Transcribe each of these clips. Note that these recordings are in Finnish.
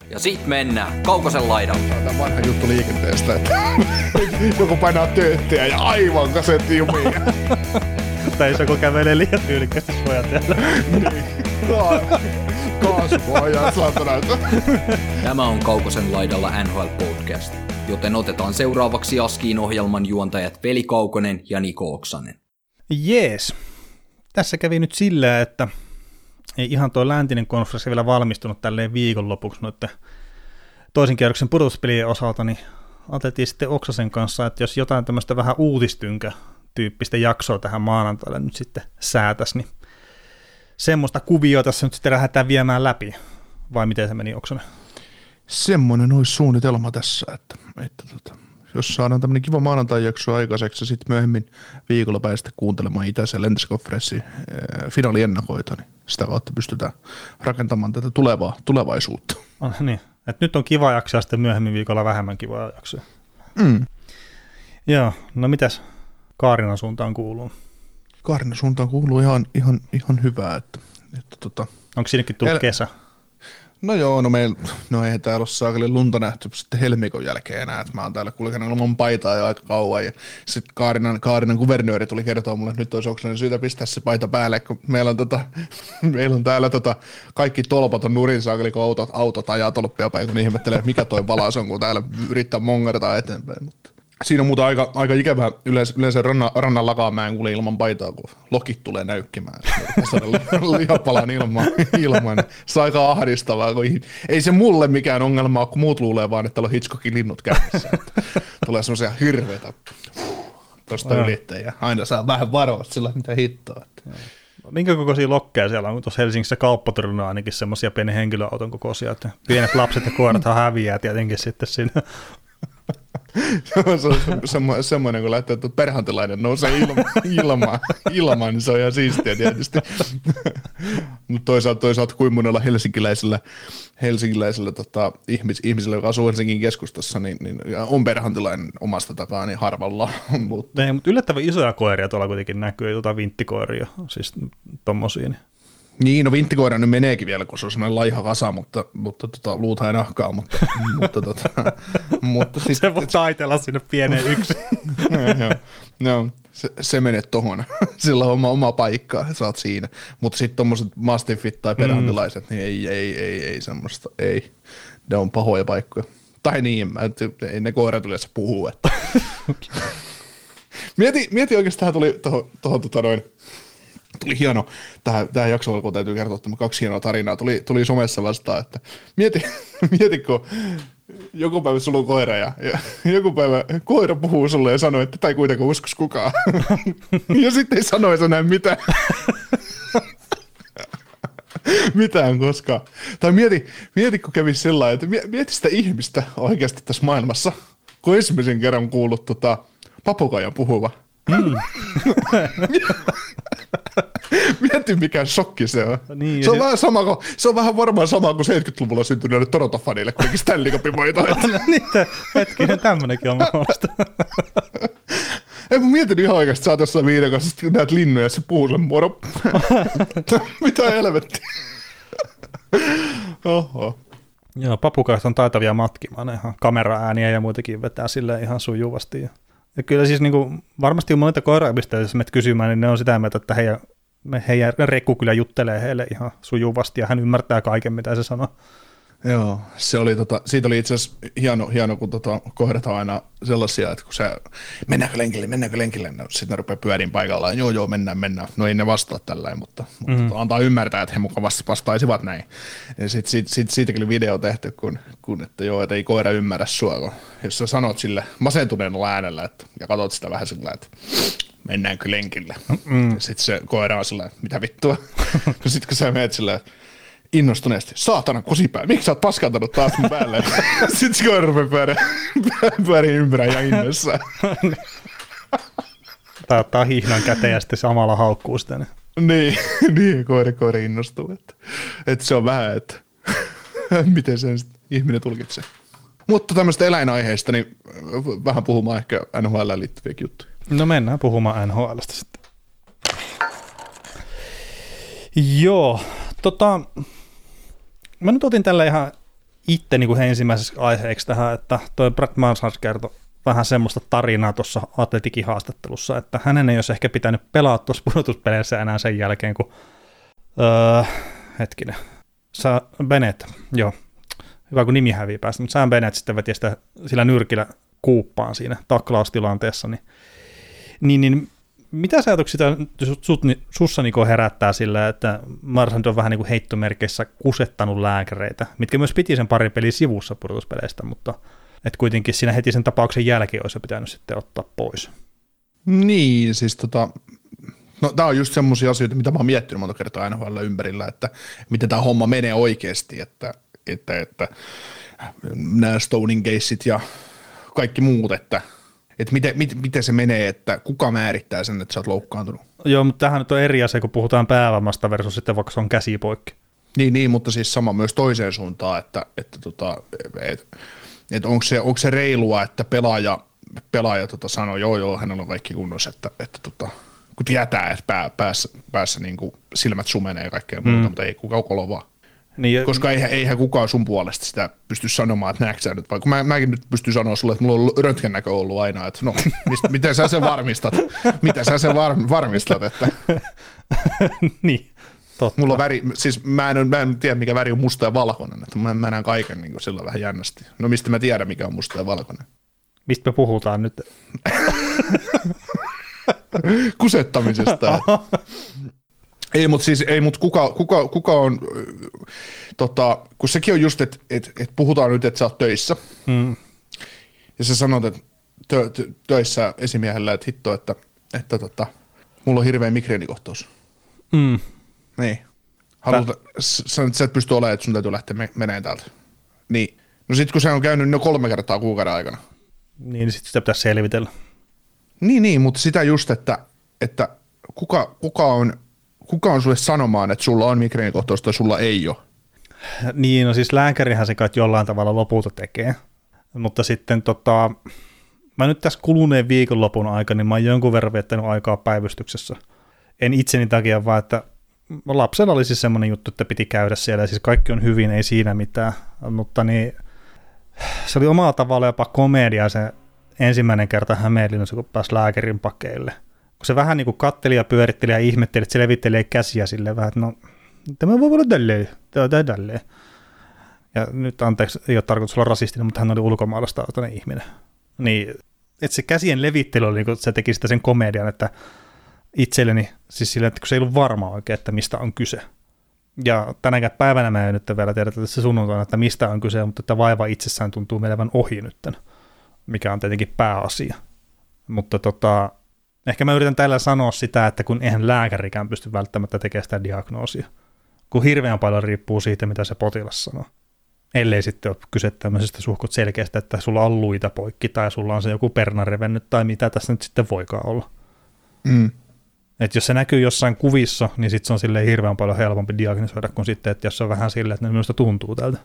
Ja sit mennään Kaukosen laidalle. Tämä vanha juttu liikenteestä, että joku painaa tööttiä ja aivan kasetti jumiin. Tai jos joku kävelee liian tyylikkästi pojatella. Niin. Kaasupohjaa saatanalta. Tämä on Kaukosen laidalla NHL Podcast, joten otetaan seuraavaksi Askiin ohjelman juontajat Veli Kaukonen ja Niko Oksanen. Jees. Tässä kävi nyt sillä, että ei ihan tuo läntinen konferenssi vielä valmistunut tälleen viikonlopuksi noiden toisen kierroksen pudotuspelien osalta, niin ajateltiin sitten Oksasen kanssa, että jos jotain tämmöistä vähän uutistynkä-tyyppistä jaksoa tähän maanantaille nyt sitten säätäisi, niin semmoista kuvioa tässä nyt sitten lähdetään viemään läpi. Vai miten se meni, Oksanen? Semmoinen olisi suunnitelma tässä, että jos saadaan tämmöinen kiva maanantai-jakso aikaiseksi ja sitten myöhemmin viikolla päästä kuuntelemaan itäisen lentiskonferenssin finaaliennakoita, niin sitä kautta pystytään rakentamaan tätä tulevaisuutta. Niin, että nyt on kiva jakso ja sitten myöhemmin viikolla vähemmän kivaa jaksoja. Joo, no mitäs Kaarinan suuntaan kuuluu? Kaarinan suuntaan kuuluu ihan hyvää. Onko sinnekin tullut kesä? No joo, no eihän täällä ole saakeli lunta nähty sitten helmikon jälkeen enää, että mä oon täällä kulkenut ilman paitaa jo aika kauan ja sitten Kaarinan kuvernööri tuli kertoa mulle, että nyt olisi Oksanen syytä pistää se paita päälle, kun meillä on täällä kaikki tolpat on nurin saakeli, kun autot ajaa tolppia päin, kun ihmettelee, mikä toi valaus on, kun täällä yrittää mongertaa eteenpäin, mutta siinä on muuta aika ikävää yleensä rannan lakamäen kuule ilman paitaa, kun lokit tulee näykkimään. Se on lihapalan ilman. Se on aika ahdistavaa, kun ei se mulle mikään ongelma ole, kun muut luulee vaan, että on Hitchcockin linnut käynnissä. Tulee semmoisia hirveitä tuosta ylittäjiä. Aina saa vähän varoa sillä, mitä hittoa. Minkä kokoisia lokkeja siellä on? Tuossa Helsingissä kauppatorilla on ainakin semmoisia pienen henkilöauton kokoisia, että pienet lapset ja koirathan häviää tietenkin sitten siinä. Se on semmoinen, kun lähtee, että perhantilainen nousee ilmaan, niin se on ihan siistiä tietysti. Mutta toisaalta kuin monella helsinkiläisellä ihmisellä, joka asuu Helsingin keskustassa, niin on perhantilainen omasta takaa niin harvalla. Mutta yllättävän isoja koiria tuolla kuitenkin näkyy, vinttikoiria, siis tommosia. Niin, no vinttikoira nyt meneekin vielä, kun se on sellainen laiha kasa, mutta luuta ei nahkaa, mutta siis, se voi taitella sinne pieneen yksin. No, se menee tohon, sillä on oma paikka, sä oot siinä, mutta sitten tommoset mastiffit tai perhantilaiset, niin ei semmoista, ei, ne on pahoja paikkoja. Tai niin, ei ne koirat yleensä puhuu, että. Mieti oikeastaan, tuli tuohon tuli hieno, tähän jaksoon alkuun täytyy kertoa, että 2 hienoa tarinaa tuli somessa vastaan, että mieti kun joku päivä sulla on koira ja joku päivä koira puhuu sulle ja sanoo, että tätä ei kuitenkaan uskos kukaan. Ja sitten ei sanoisi enää mitään. Mitään koskaan. Tai mieti kun kävisi sillä lailla, että mieti sitä ihmistä oikeasti tässä maailmassa, kun ensimmäisen kerran kuullut papukaijan puhuva. Mieti mikä shokki se on. Niin, se on vähän varmaan sama kuin 70-luvulla syntyneille Toronto-faneille kuitenkin Stanley Cupin voitoa. Niitä hetkinen, tämmönenkin on mahdollista. Ei mun mietin ihan oikeasti, sä oot jossain viiden kanssa, sitten näet linnoja ja se puhuu sen moro. Mitä helvettiä. Oho. Joo, papukaiset on taitavia matkimaan, ihan kameraääniä ja muitakin vetää silleen ihan sujuvasti. Ja kyllä siis niinku, varmasti on monita koiraimista, jos menet kysymään, niin ne on sitä mieltä, että heidän rekku kyllä juttelee heille ihan sujuvasti ja hän ymmärtää kaiken, mitä se sanoo. Joo, se oli siitä oli itse asiassa hieno kun koirat on aina sellaisia, että kun se mennäänkö lenkille, no, sitten ne rupeaa pyörin paikallaan, joo, mennään. No ei ne vastaa tällainen, mutta antaa ymmärtää, että he mukavasti vastaisivat näin. Ja siitäkin oli video tehty, kun että joo, että ei koira ymmärrä sua, jos sä sanot sille masentuneella äänellä, ja katsot sitä vähän sillä, että mennäänkö lenkille. Sitten se koira on sillä, mitä vittua. Sitten kun sä menet sillä, innostuneesti, saatana kusipää, miksi sä oot paskantanut taas mun päälle? Sitten se koira rupeaa pyöriin ympärään ja innoissaan. Tai ottaa hihnan käteen ja sitten samalla haukkuu sitä. Niin koira innostuu. Että se on vähän, että miten sen ihminen tulkitsee. Mutta tämmöistä eläinaiheista, niin vähän puhumaan ehkä NHL:ään liittyviäkin juttuja. No mennään puhumaan NHL:stä sitten. Joo, mä nyt otin tällä itse niin kuin ensimmäisessä aiheeksi tähän, että toi Brad Marchand kertoi vähän semmoista tarinaa tuossa Atletikin haastattelussa, että hänen ei olisi ehkä pitänyt pelaa tuossa pudotuspeleissä enää sen jälkeen, kun Bennett, joo, hyvä kun nimi hävii päästä, mutta Sam Bennett sitten veti sitä sillä nyrkillä kuuppaan siinä taklaustilanteessa, niin mitä sä ajatuksia sussa niin herättää sillä, että Marchand on vähän niin kuin heittomerkeissä kusettanut lääkäreitä, mitkä myös piti sen pari peliä sivussa pudotuspeleistä, mutta että kuitenkin siinä heti sen tapauksen jälkeen olisi pitänyt sitten ottaa pois. Niin, siis no tää on just semmosia asioita, mitä mä oon miettinyt monta kertaa NHL ympärillä, että miten tää homma menee oikeasti, että nämä Stonein caset ja kaikki muut, että miten se menee, että kuka määrittää sen, että sä oot loukkaantunut. Joo, mutta tämähän nyt on eri asia, kun puhutaan päävammasta versus sitten vaikka se on käsipoikki. Niin, mutta siis sama myös toiseen suuntaan, että onko se reilua, että pelaaja sanoo, joo, hänellä on kaikki kunnossa, että kun tietää, että päässä niin kuin silmät sumenee ja kaikkea muuta, mutta ei kukaan kolovaa. Niin, koska eihän kukaan sun puolesta sitä pysty sanomaan, että näetkö sä nyt, vaikka mäkin nyt pystyn sanoa sulle, että mulla on röntgennäkö ollut aina, että no, miten sä sen varmistat, että niin, totta. Mulla on väri, siis mä en tiedä, mikä väri on musta ja valkoinen, että mä näen kaiken niin sillä vähän jännästi. No mistä mä tiedän, mikä on musta ja valkoinen? Mistä me puhutaan nyt? Kusettamisesta. Ei, mutta kuka on, kun sekin on just, että puhutaan nyt, että sä oot töissä, ja sä sanot, että töissä esimiehellä, että hitto, että mulla on hirveä migreenikohtaus. Niin. Sanoit, että sä et pysty olemaan, että sun täytyy lähteä meneen täältä. Niin. No sit kun se on käynyt 3 kertaa kuukauden aikana. Niin sit sitä pitäisi selvitellä. Niin, mutta sitä just, että kuka on sulle sanomaan, että sulla on migreenikohtaus tai sulla ei ole? Niin, no siis lääkärihän se kai jollain tavalla lopulta tekee. Mutta sitten mä nyt tässä kuluneen viikonlopun aikana, niin mä oon jonkun verran viettänyt aikaa päivystyksessä. En itseni takia, vaan että lapsella oli siis semmoinen juttu, että piti käydä siellä, ja siis kaikki on hyvin, ei siinä mitään. Mutta niin, se oli omalla tavalla jopa komedia se ensimmäinen kerta Hämeenlinnassa, kun pääsi lääkärin pakeille. Kun se vähän niin kuin katteli ja pyöritteli ja ihmetteli, että se levittelee käsiä silleen vähän, että no, tämä voi olla tälleen. Ja nyt anteeksi, ei ole tarkoitus olla rasistinen, mutta hän oli ulkomaalaistaustainen ihminen. Niin, että se käsien levittely oli niin kuin, se teki sitä sen komedian, että itselleni, siis silleen, että kun se ei ollut varma oikein, että mistä on kyse. Ja tänäkään päivänä mä en nyt vielä tiedä tässä sunnuntaina, että mistä on kyse, mutta että vaiva itsessään tuntuu menevän ohi nyt, mikä on tietenkin pääasia. Mutta ehkä mä yritän tällä sanoa sitä, että kun eihän lääkärikään pysty välttämättä tekemään sitä diagnoosia, kun hirveän paljon riippuu siitä, mitä se potilas sanoo. Ellei sitten ole kyse tämmöisestä suhkot selkeästä, että sulla on luita poikki tai sulla on se joku perna revennyt tai mitä tässä nyt sitten voikaan olla. Että jos se näkyy jossain kuvissa, niin sitten se on silleen hirveän paljon helpompi diagnosoida kuin sitten, että jos se on vähän silleen, että ne minusta tuntuu tältä.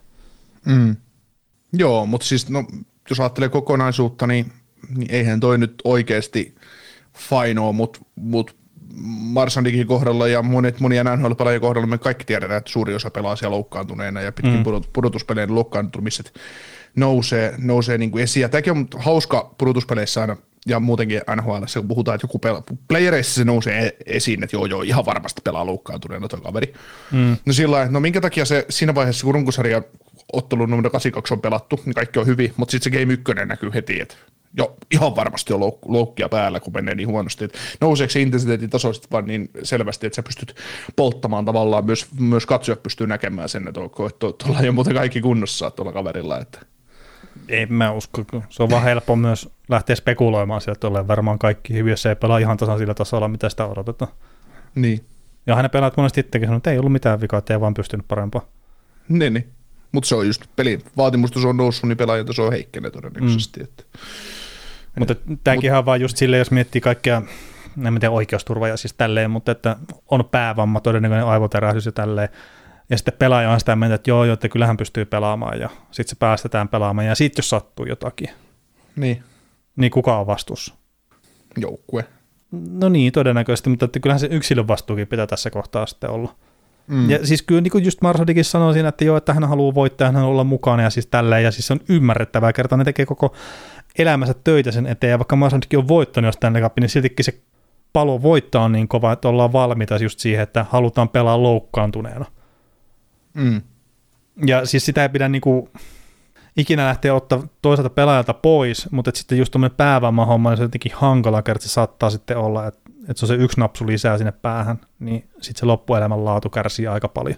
Joo, mutta siis jos ajattelee kokonaisuutta, niin eihän toi nyt oikeasti fainoa, mutta Marchandikin kohdalla ja monien NHL-pelaajien kohdalla me kaikki tiedetään, että suuri osa pelaa siellä loukkaantuneena ja pitkin pudotuspeleiden loukkaantumiset nousee niin kuin esiin. Tämäkin on hauska pudotuspeleissä aina ja muutenkin NHL:ssä, kun puhutaan, että joku playereissa se nousee esiin, että joo, ihan varmasti pelaa loukkaantuneena tuo kaveri. No sillä lailla, no minkä takia se siinä vaiheessa, kun runkosarja ottelu numero 82 on pelattu, niin kaikki on hyvin, mutta sitten se game 1 näkyy heti, että jo ihan varmasti on loukkia päällä, kun menee niin huonosti. Että nouseeko se intensiteetin taso sitten vaan niin selvästi, että sä pystyt polttamaan tavallaan, myös katsojat pystyy näkemään sen, että tuolla ei ole muuten kaikki kunnossa tuolla kaverilla. Että. En mä usko, se on vaan helppo myös lähteä spekuloimaan sieltä, että ollaan varmaan kaikki hyvin, jos se ei pelaa ihan tasan sillä tasolla, mitä sitä odotetaan. Niin. Ja hänen pelaat monesti itsekin sanoo, että ei ollut mitään vikaa, että ei vaan pystynyt parempaa. Niin. Mutta se on just pelin vaatimustaso on noussut, niin pelaajan taso on heikkenee todennäköisesti. Mutta tämäkin on vaan just silleen, jos miettii kaikkea, en tiedä oikeusturvaa ja siis tälleen, mutta että on päävamma, todennäköinen aivoterähdys ja tälleen. Ja sitten pelaaja on sitä mieltä, että joo, että kyllähän pystyy pelaamaan ja sitten se päästetään pelaamaan ja sitten jos sattuu jotakin. Niin kuka on vastuussa? Joukkue. No niin, todennäköisesti, mutta että kyllähän se yksilön vastuukin pitää tässä kohtaa sitten olla. Ja siis kyllä niin kuin just Marsadikin sanoi siinä, että joo, että hän haluaa voittaa, hän haluaa olla mukana ja siis tälleen, ja siis se on ymmärrettävää kertaa, ne tekee koko elämänsä töitä sen eteen, ja vaikka Marsadikin on voittanut jostain läpi, niin siltikin se palo voittaa on niin kova, että ollaan valmiita just siihen, että halutaan pelaa loukkaantuneena. Ja siis sitä ei pidä niinku ikinä lähteä ottaa toiselta pelaajalta pois, mutta sitten just tuommoinen päävamma-homma, niin se on jotenkin hankala, että se saattaa sitten olla, että se on se yksi napsu lisää sinne päähän, niin sitten se loppuelämän laatu kärsii aika paljon.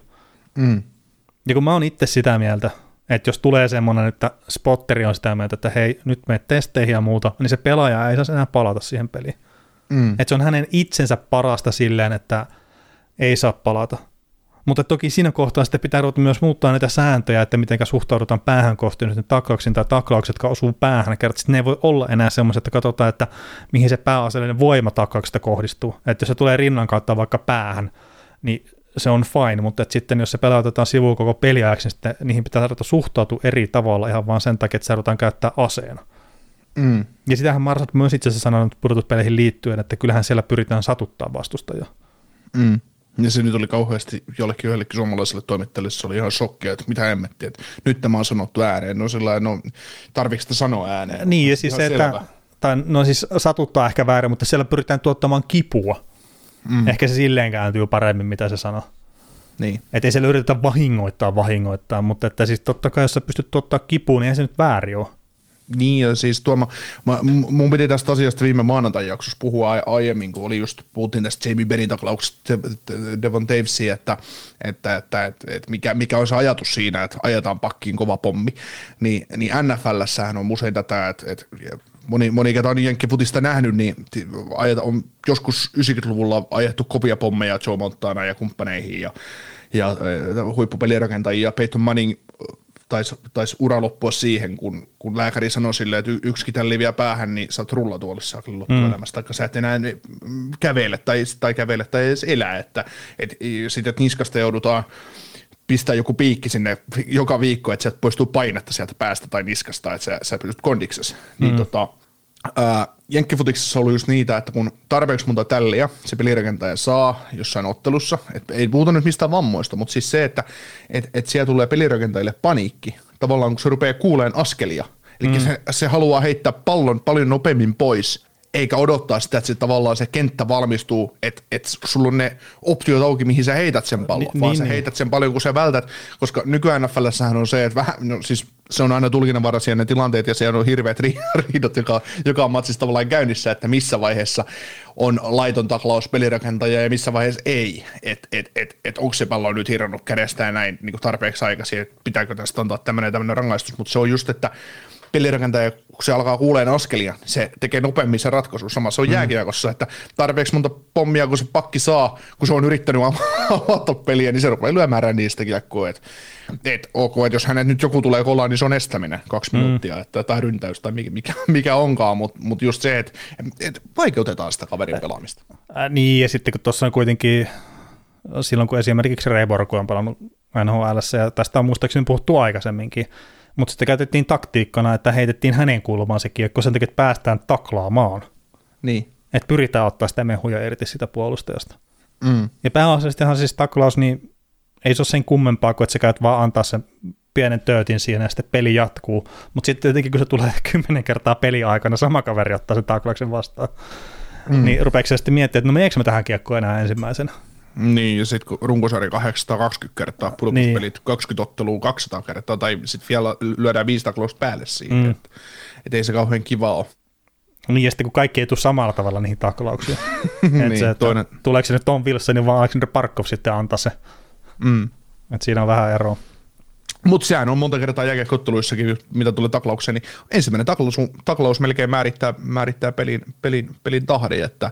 Ja kun mä oon itse sitä mieltä, että jos tulee semmoinen, että spotteri on sitä mieltä, että hei, nyt menet testeihin ja muuta, niin se pelaaja ei saa enää palata siihen peliin. Että se on hänen itsensä parasta silleen, että ei saa palata. Mutta toki siinä kohtaa sitten pitää ruveta myös muuttaa näitä sääntöjä, että miten suhtaudutaan päähän kohtuun taklauksiin tai taklaukset, jotka osuu päähän. Kertaa, ne ei voi olla enää semmoiset, että katsotaan, että mihin se pääasiallinen voima taklauksesta kohdistuu. Että jos se tulee rinnan kautta vaikka päähän, niin se on fine, mutta että sitten jos se pelautetaan sivuun koko peliajaksi, niin sitten niihin pitää suhtautua eri tavalla ihan vaan sen takia, että se halutaan käyttää aseena. Ja sitähän Marsad myös itse asiassa sanonut pudotuspeleihin liittyen, että kyllähän siellä pyritään satuttaa vastustajaa. Ja se nyt oli kauheasti jollekin suomalaiselle toimittajalle, se oli ihan shokkia, että mitä hemmettiä, että nyt tämä on sanottu ääneen. No sellainen, no tarviiko sitä sanoa ääneen? Niin, ja siis se, että, no siis satuttaa ehkä väärin, mutta siellä pyritään tuottamaan kipua. Ehkä se silleen kääntyy paremmin, mitä se sanoo. Niin. Että ei siellä yritetä vahingoittaa, mutta että siis totta kai, jos sä pystyt tuottaa kipuun, niin ei se nyt väärin ole. Niin, ja siis mun piti tästä asiasta viime maanantain jaksossa puhua aiemmin, kun puhuttiin tästä Jamie Bennin taklauksesta Devon Tavesiin, että mikä on se ajatus siinä, että ajetaan pakkiin kova pommi, niin NFL:ssähän on usein tätä, että moni ketä on jenkkifutista nähnyt, niin on joskus 90-luvulla ajettu kovia pommeja Joe Montana ja kumppaneihin ja huippupelirakentajia. Peyton Manning taisi ura loppua siihen, kun lääkäri sanoi silleen, että yksi leviää päähän, niin sä oot rullatuolissa loppuelämässä, taikka sä et enää kävele tai edes elää, että niskasta joudutaan pistää joku piikki sinne joka viikko, että sieltä poistuu painetta sieltä päästä tai niskasta, että sä pysyt kondiksessa. Niin jenkkifutiksessa on ollut just niitä, että kun tarpeeksi monta tälliä se pelirakentaja saa jossain ottelussa, että ei puhuta nyt mistään vammoista, mutta siis se, että siellä tulee pelirakentajille paniikki, tavallaan kun se rupeaa kuuleen askelia, eli se haluaa heittää pallon paljon nopeammin pois, eikä odottaa sitä, että se tavallaan se kenttä valmistuu, että sulla on ne optiot auki, mihin sä heität sen pallon, vaan sä heität sen paljon, kun sä vältät, koska nykyään NFL:ssähän on se, että siis se on aina tulkinnanvaraisia ne tilanteet, ja siellä on hirveät riidot, joka on matsissa tavallaan käynnissä, että missä vaiheessa on laiton taklaus pelirakentaja ja missä vaiheessa ei, että onko se pallo nyt hirannut kädestä ja näin niin tarpeeksi aikaisin, että pitääkö tästä antaa tämmöinen rangaistus, mutta se on just, että pelirakentaja, kun se alkaa kuuleen askelia, se tekee nopeammin sen ratkaisun. Samassa on jääkiekossa, että tarpeeksi monta pommia, kun se pakki saa, kun se on yrittänyt avata peliä, niin se rupeaa lyömään niistä kiekkoa. Että jos hänet nyt joku tulee kolaan, niin se on estäminen 2 minuuttia, tai ryntäys tai mikä onkaan, mutta just se, että vaikeutetaan sitä kaverin pelaamista. Niin, ja sitten kun tuossa on kuitenkin, silloin kun esimerkiksi Ray Borgu on pelannut NHL:ssä, ja tästä on muistaakseni puhuttu aikaisemminkin, mutta sitten käytettiin taktiikkana, että heitettiin hänen kulmaan se kiekko sen takia, että päästään taklaamaan. Niin. Että pyritään ottaa sitä mehuja irti sitä puolustajasta. Ja pääasiallisestihan siis taklaus, niin ei se ole sen kummempaa kuin, että sä käyt vaan antaa sen pienen töötin siihen ja sitten peli jatkuu. Mutta sitten jotenkin, kun se tulee 10 kertaa peliaikana, sama kaveri ottaa sen taklauksen vastaan, niin rupeeko se sitten miettiä, että no meneekö me tähän kiekkoon enää ensimmäisenä? Niin, ja sitten kun runkosarja 820 kertaa, pudotuspelit 20 ottelua 200 kertaa, tai sitten vielä lyödään 5 taklausta päälle siihen, että ei se kauhean kiva ole. Niin, ja sitten kun kaikki ei tule samalla tavalla niihin taklauksiin. Niin, se, tuleeko se nyt Tom Wilsonin, vaan Alexander Barkov sitten antaa se. Että siinä on vähän eroa. Mutta sehän on monta kertaa jääkiekko-otteluissakin, mitä tulee taklaukseen, niin ensimmäinen taklaus melkein määrittää pelin tahdin, että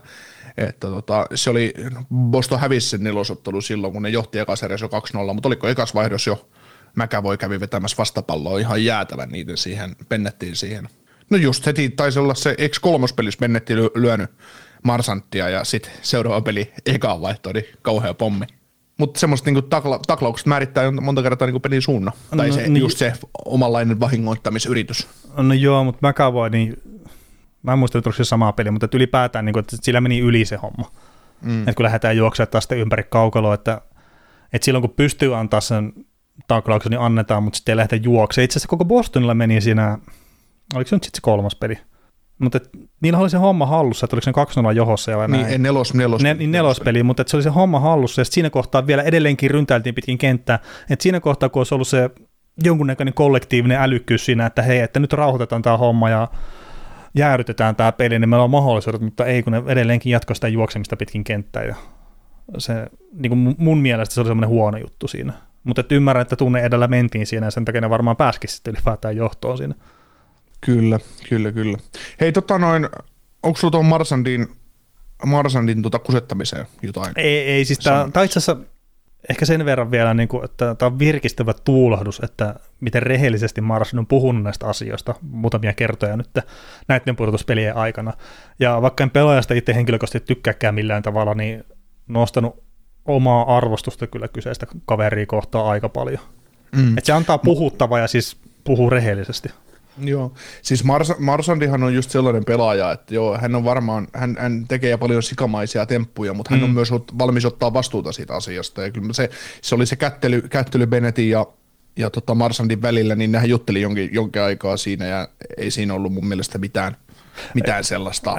se oli, Boston hävisi sen 4. ottelu silloin, kun ne johti ekasarjassa jo 2-0, mutta oliko ekas vaihdos jo McAvoy kävi vetämässä vastapalloa ihan jäätävän niiden siihen, pennettiin siihen. No just heti taisi olla se X3-pelissä pennetti lyönyt Marsanttia ja sitten seuraava peli ekaan vaihto, niin kauhea pommi. Mutta semmoista niinku taklaukset määrittää monta kertaa niinku pelin suunnan, tai se, just se omanlainen vahingoittamisyritys. No joo, mutta McAvoy, niin mä en muista, että onko se sama peli, mutta ylipäätään, niin kuin, että sillä meni yli se homma. Että kun lähdetään juoksemaan taas ympäri kaukaloa, että että silloin kun pystyy antaa sen taklauksen, niin annetaan, mutta sitten ei lähdetä juokseen. Itse asiassa koko Bostonilla meni siinä, oliko se nyt sitten se 3. peli? Mutta niillä oli se homma hallussa, että oliko se 2-0 johossa ja näin. Niin, nelospeli, mutta se oli se homma hallussa, ja siinä kohtaa vielä edelleenkin ryntäiltiin pitkin kenttää, että siinä kohtaa, kun olisi ollut se jonkunnäköinen kollektiivinen älykkyys siinä, että hei, että nyt rauhoitetaan tämä homma ja jäädytetään tämä peli, niin meillä on mahdollisuudet, mutta ei, kun ne edelleenkin jatkoi sitä juoksemista pitkin kenttää, ja se, niin kuin mun mielestä se oli semmoinen huono juttu siinä. Mutta ymmärrän, että tunne edellä mentiin siinä, ja sen takia ne varmaan pääsikin sitten ylipäätään johtoon siinä. Kyllä. Hei, onko sulla tuon Marsandin kusettamiseen jotain? Ei siis tämä itse asiassa ehkä sen verran vielä, niin kuin, että tämä on virkistävä tuulahdus, että miten rehellisesti Marsand on puhunut näistä asioista muutamia kertoja nyt näiden pudotuspelien aikana. Ja vaikka en pelaajasta itse henkilökohtaisesti tykkääkään millään tavalla, niin nostanut omaa arvostusta kyllä kyseistä kaveria kohtaa aika paljon. Että se antaa puhuttavaa ja siis puhuu rehellisesti. Joo, siis Marsandihan on just sellainen pelaaja, että joo, hän on varmaan, hän tekee paljon sikamaisia temppuja, mutta hän on myös valmis ottaa vastuuta siitä asiasta, ja kyllä se oli se kättely Bennettin ja Marsandin välillä, niin nehän jutteli jonkin aikaa siinä, ja ei siinä ollut mun mielestä mitään sellaista.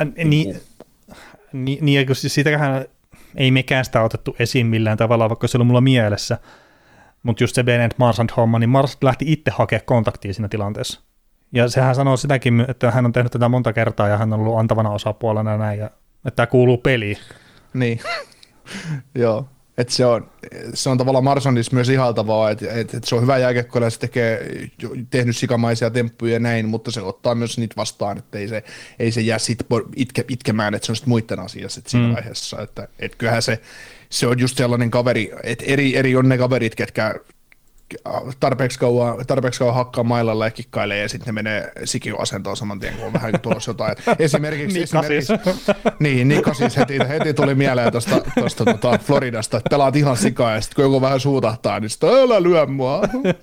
Niin, ja kun siitähän ei mekään sitä otettu esiin millään tavalla, vaikka se oli mulla mielessä, mutta just se Bennett-Marsand-homma, niin Marsand lähti itse hakemaan kontaktia siinä tilanteessa. Ja sehän sanoo sitäkin, että hän on tehnyt tätä monta kertaa ja hän on ollut antavana osapuolena ja näin, ja että tämä kuuluu peliin. Niin, joo. Että se on tavallaan Marsandissa myös ihaltavaa, että se on hyvä jääkiekkoilija, se tehnyt sikamaisia temppuja ja näin, mutta se ottaa myös niitä vastaan, että ei se jää sit itkemään, että se on sitten muiden asiassa siinä vaiheessa. Että kyllähän se on just sellainen kaveri, että eri on ne kaverit, ketkä tarpeeksi kauan hakkaa mailalla ja kikkailee ja sitten ne menee sikiöasentoon saman tien, kun on vähän tulossa jotain. Esimerkiksi kasis heti tuli mieleen tuosta Floridasta, että pelaat ihan sikaa ja sitten kun joku vähän suutahtaa, niin sitten älä lyö mua.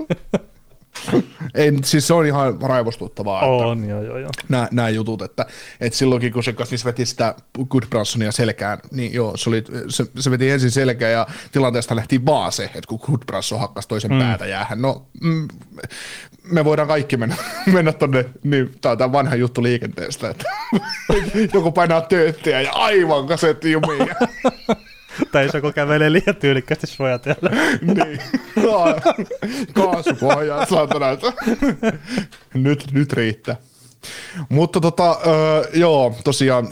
Ei, siis se on ihan raivostuttavaa. On, joo. Nämä jutut, että silloinkin kun se Kasis veti sitä Goodbransonia selkään, niin joo, se veti ensin selkään ja tilanteesta lähti vaan se, että kun Goodbranson hakkasi toisen päätä jäähän. No, me voidaan kaikki mennä tonne, niin tää on tämä vanha juttu liikenteestä, että joku painaa tööttiä ja aivan kasetti jumiin. Tai jos joku kävelee liian tyylikkästi suojatella. Niin. Kaasupohjaa, saatana. Nyt riittää. Mutta joo, tosiaan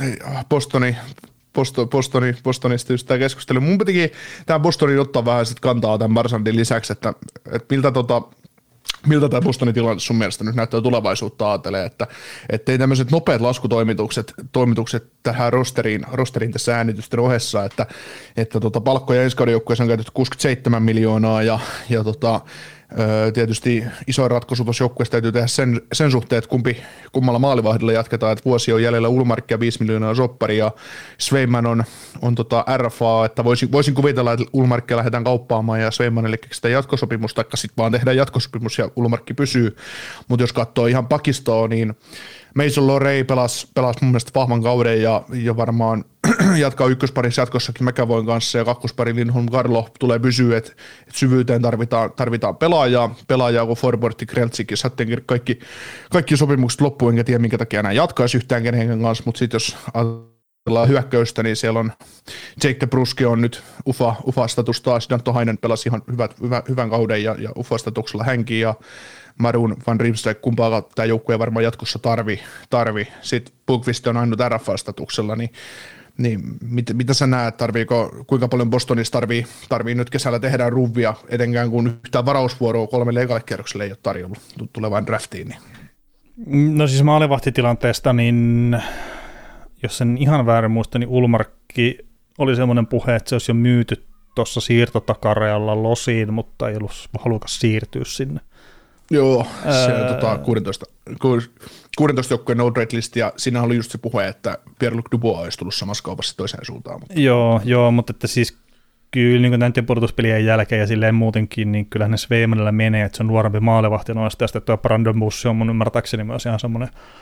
Bostonista just tämä keskustelu. Mun pitikin tämä Bostonin ottaa vähän sit kantaa tämän Marsandin lisäksi, että miltä tämä Bostonin tilanne sun mielestä nyt näyttää tulevaisuutta ajattelee, että ei tämmöiset nopeat laskutoimitukset tähän rosteriin tässä äänitysten ohessa, että palkkoja ensi kauden joukkueessa on käytetty 67 miljoonaa ja tietysti isoin ratkaisu tuossa joukkueessa täytyy tehdä sen suhteen, että kummalla maalivahdilla jatketaan, että vuosi on jäljellä Ullmark ja 5 miljoonaa soppari ja Swayman on RFA, että voisin kuvitella, että Ullmarkia lähdetään kauppaamaan ja Swaymanille keksitään jatkosopimus, taikka sitten vaan tehdään jatkosopimus ja Ullmarkki pysyy, mutta jos katsoo ihan pakistoa, niin Mason Lohrei pelasi mun mielestä vahvan kauden ja varmaan jatkaa ykkösparissa jatkossakin McAvoyn kanssa ja kakkospari Lindholm Garlo tulee pysyä, että syvyyteen tarvitaan pelaajaa kun Forbortti, Kreltsik ja Sattenkirk, kaikki sopimukset loppuun, enkä tiedä minkä takia enää jatkaisi yhtään kenenkin kanssa, mutta sitten jos ajatellaan hyökkäystä, niin siellä on Jake DeBrusk on nyt UFA-status taas, Danto Hainen pelasi ihan hyvän kauden ja UFA-statuksella hänkin ja Maroon Van Riemsdijk, kumpaa tämä joukkue varmaan jatkossa tarvi. Sitten Bukvist on ainut RFA-statuksella, niin mitä sä näet, kuinka paljon Bostonissa tarvii nyt kesällä tehdä ruvia, etenkään kun yhtään varausvuoroa 3 ekalle kierrokselle ei ole tarjolla tulevaan draftiin? Niin. No siis maalivahtitilanteesta, niin jos sen ihan väärin muista, niin Ullmarkki oli semmoinen puhe, että se olisi jo myyty tuossa siirtotakarealla Losiin, mutta ei ollut halukas siirtyä sinne. Joo, se 16 joukkueen no trade list, ja siinä oli just se puhe, että Pierre-Luc Dubois olisi tullut samassa kaupassa toiseen suuntaan. Mutta. Joo, mutta että siis kyllä niin näiden pudotuspelien jälkeen ja silleen muutenkin, niin kyllähän ne Swaymanilla menee, että se on nuorempi maalivahti noista, ja sitten tuo Brandon Bussi on mun ymmärtääkseni myös ihan semmoinen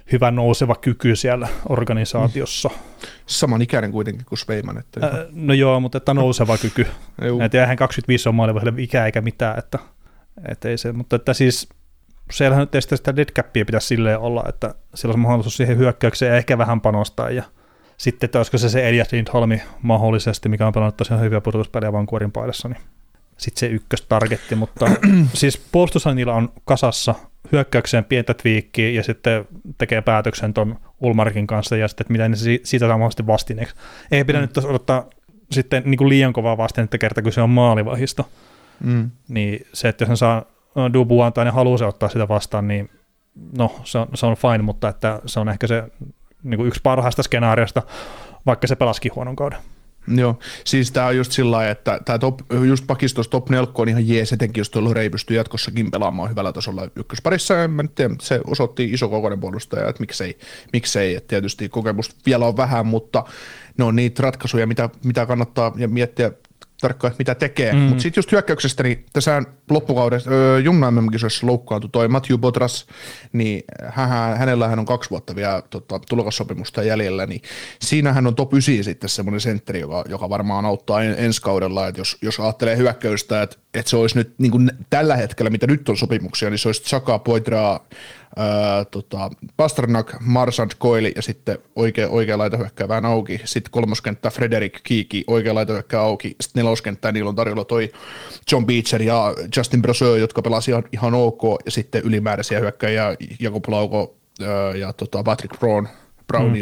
hyvä nouseva kyky siellä organisaatiossa. Saman ikäinen kuitenkin kuin Sveiman. Että no joo, mutta että nouseva kyky. Että eihän 25 on maalivahdille ikää eikä mitään, että ei se, mutta että siis siellähän nyt ei sitä deadcappia pitäisi silleen olla, että sillä olisi mahdollisuus siihen hyökkäykseen ja ehkä vähän panostaa ja sitten, että olisiko se Elias Lindholmi mahdollisesti, mikä on pelannut tosiaan hyviä pudotuspelejä Vancouverin paidassa, niin sitten se ykköstargetti, mutta siis puolustushan niillä on kasassa hyökkäykseen pientä twiikkiä ja sitten tekee päätöksen ton Ulmarkin kanssa ja sitten, että mitä ne siitä saa mahdollisesti vastineeksi. Ei pidä nyt odottaa sitten niin kuin liian kovaa vastinetta kertaa, kun se on maalivahisto. Niin se, että jos ne saa Dubuan tai ne haluaa se ottaa sitä vastaan, niin no se on fine, mutta että se on ehkä se niin kuin yksi parhaista skenaariosta, vaikka se pelasikin huonon kauden. Joo, siis tämä on just sillä lailla, että tämä just pakistossa top 4 on ihan jees, etenkin jos tuolla Rei pystyy jatkossakin pelaamaan hyvällä tasolla ykkösparissa, ja mä nyt tiedän, se osoitti iso kokoinen puolustaja, että miksei, että tietysti kokemusta vielä on vähän, mutta ne on niitä ratkaisuja, mitä kannattaa ja miettiä tarkkaan, että mitä tekee. Mutta sitten just hyökkäyksestä, niin tässä loppukaudessa Jumna MM-kisoissa loukkaantui toi Matthew Botras, niin hänellähän on 2 vuotta vielä tulokassopimusta jäljellä, niin siinähän on top 9 sitten semmoinen sentteri, joka varmaan auttaa ensi kaudella, että jos ajattelee hyökkäystä, että se olisi nyt niin kuin tällä hetkellä, mitä nyt on sopimuksia, niin se olisi Chaka, Poitraa, Pasternak, Marsand, Coyle ja sitten oikea laitahyökkää vähän auki, sitten kolmoskenttä Frederick Kiiki, oikea laitahyökkää auki, sitten neloskenttää niillä on tarjolla toi John Beecher ja Justin Brasseur, jotka pelasivat ihan ok, ja sitten ylimääräisiä hyökkäjiä Jakob Lauko ja Patrick Brown,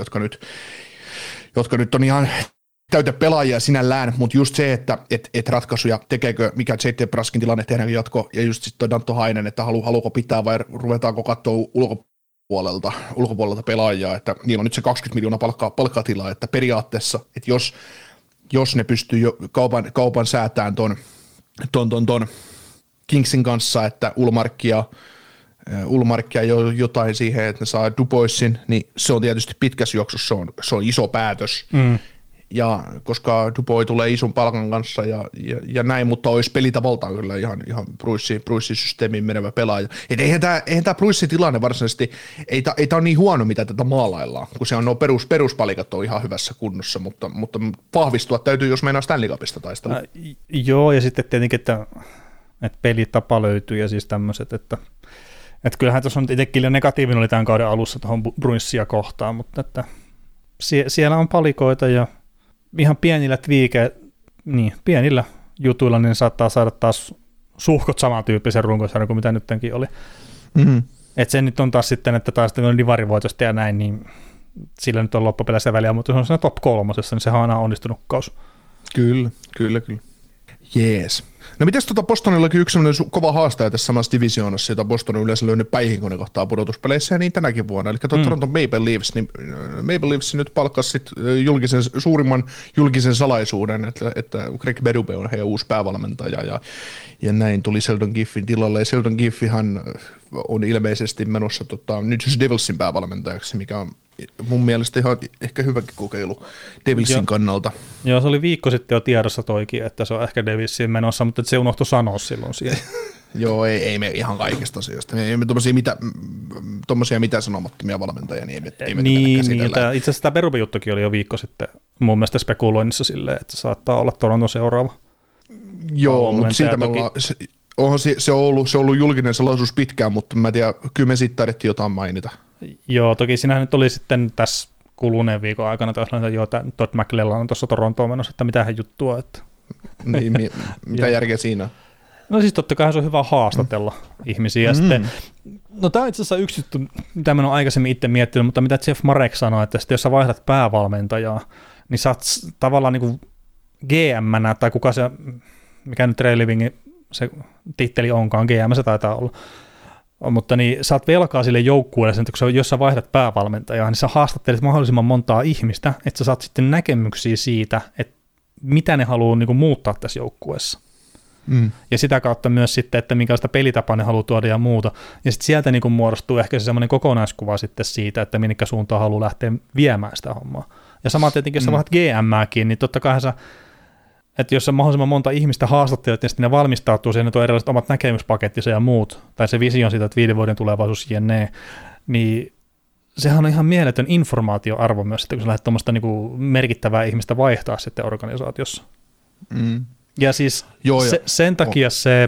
jotka nyt on ihan täytä pelaajia sinällään, mutta just se, että ratkaisuja tekeekö, mikä J.T. Braskin tilanne, tehdäänkö jatko, ja just sitten Danto Hainen, että haluuko pitää vai ruvetaanko katsoa ulkopuolelta pelaajia, että niillä on nyt se 20 miljoonaa palkkatilaa, että periaatteessa, että jos ne pystyy jo kaupan säätään ton Kingsin kanssa, että Ulmarkia jotain siihen, että ne saa Duboisin, niin se on tietysti pitkässä juoksussa, se on iso päätös, ja koska Dubois tulee ison palkan kanssa ja näin, mutta olisi pelitavaltaan kyllä ihan Bruissin-systeemiin menevä pelaaja. Et eihän tämä Bruissin tilanne varsinaisesti, ei tämä ole niin huono, mitä tätä maalaillaan, kun se on nuo peruspalikat on ihan hyvässä kunnossa, mutta vahvistua täytyy, jos meinaa Stanley Cupista taistella. Joo, ja sitten tietenkin, että pelitapa löytyy ja siis tämmöiset, että kyllähän tuossa on itsekin negatiivinen oli tämän kauden alussa tuohon Bruissia kohtaan, mutta että siellä on palikoita ja ihan pienillä pienillä jutuilla niin saattaa saada taas suhkot samantyyppisen runkosarjan kuin mitä nytkin oli. Että se nyt on taas sitten, että taas on divarivoitosta ja näin, niin sillä nyt on loppupeleissä väliä, mutta jos on siinä top 3, niin sehän on aina onnistunut kaus. Kyllä. Jees. No mites Bostonillakin yksi sellainen kova haastaja tässä samassa divisioonassa, jota Boston on yleensä löynyt päihin, kun ne kohtaa pudotuspeleissä, ja niin tänäkin vuonna. Eli Toronto Maple Leafs, niin Maple Leafs nyt palkkasi suurimman julkisen salaisuuden, että Greg Berube on heidän uusi päävalmentaja, ja näin tuli Sheldon Giffin tilalle, ja Sheldon Giffihan on ilmeisesti menossa New Jersey Devilsin päävalmentajaksi, mikä on mun mielestä ihan ehkä hyväkin kokeilu Devilsin kannalta. Joo, se oli viikko sitten jo tiedossa toikin, että se on ehkä Devilsin menossa, mutta se unohtui sanoa silloin siihen. Joo, ei me ihan kaikista asioista. Ei me tommosia mitään sanomattomia valmentajia, niin ei me käsitellä. Itse asiassa tämä Berube-juttukin oli jo viikko sitten mun mielestä spekuloinnissa silleen, että saattaa olla Toronton seuraava. Joo, mutta siitä me ollaan... Se on ollut julkinen salaisuus pitkään, mutta mä en tiedä, kyllä me siitä tarvittiin jotain mainita. Joo, toki siinähän nyt oli sitten tässä kuluneen viikon aikana, että Todd McLellan on tuossa Torontoon menossa, että mitähän juttua. Että. Niin, mitä järkeä siinä? No siis totta kai se on hyvä haastatella ihmisiä. Ja sitten, no tämä on itse asiassa yksi juttu, mitä mä oon aikaisemmin itse miettinyt, mutta mitä Jeff Marek sanoi, että jos sä vaihdat päävalmentajaa, niin sä oot tavallaan niin kuin GM-nä, tai kuka se, mikä nyt Ray Livingin se titteli onkaan, GM se taitaa olla, mutta niin sä oot velkaa sille joukkueelle, että jos sä vaihdat päävalmentajaa, niin sä haastattelet mahdollisimman montaa ihmistä, että sä saat sitten näkemyksiä siitä, että mitä ne haluaa niin kuin muuttaa tässä joukkueessa. Ja sitä kautta myös sitten, että minkälaista pelitapaa ne haluaa tuoda ja muuta. Ja sitten sieltä niin kuin muodostuu ehkä se semmoinen kokonaiskuva sitten siitä, että minkä suuntaan haluaa lähteä viemään sitä hommaa. Ja sama tietenkin, jos sä vaihdat GM:ääkin, niin totta kai sä, että jos sä mahdollisimman monta ihmistä haastattelet, niin sitten ne valmistautuu siihen, että on erilaiset omat näkemyspakettinsa ja muut, tai se visio siitä, että 5 vuoden tulevaisuus jne, niin sehän on ihan mieletön informaatioarvo myös, että kun sä lähdet tuommoista niinku merkittävää ihmistä vaihtaa sitten organisaatiossa. Ja siis sen takia se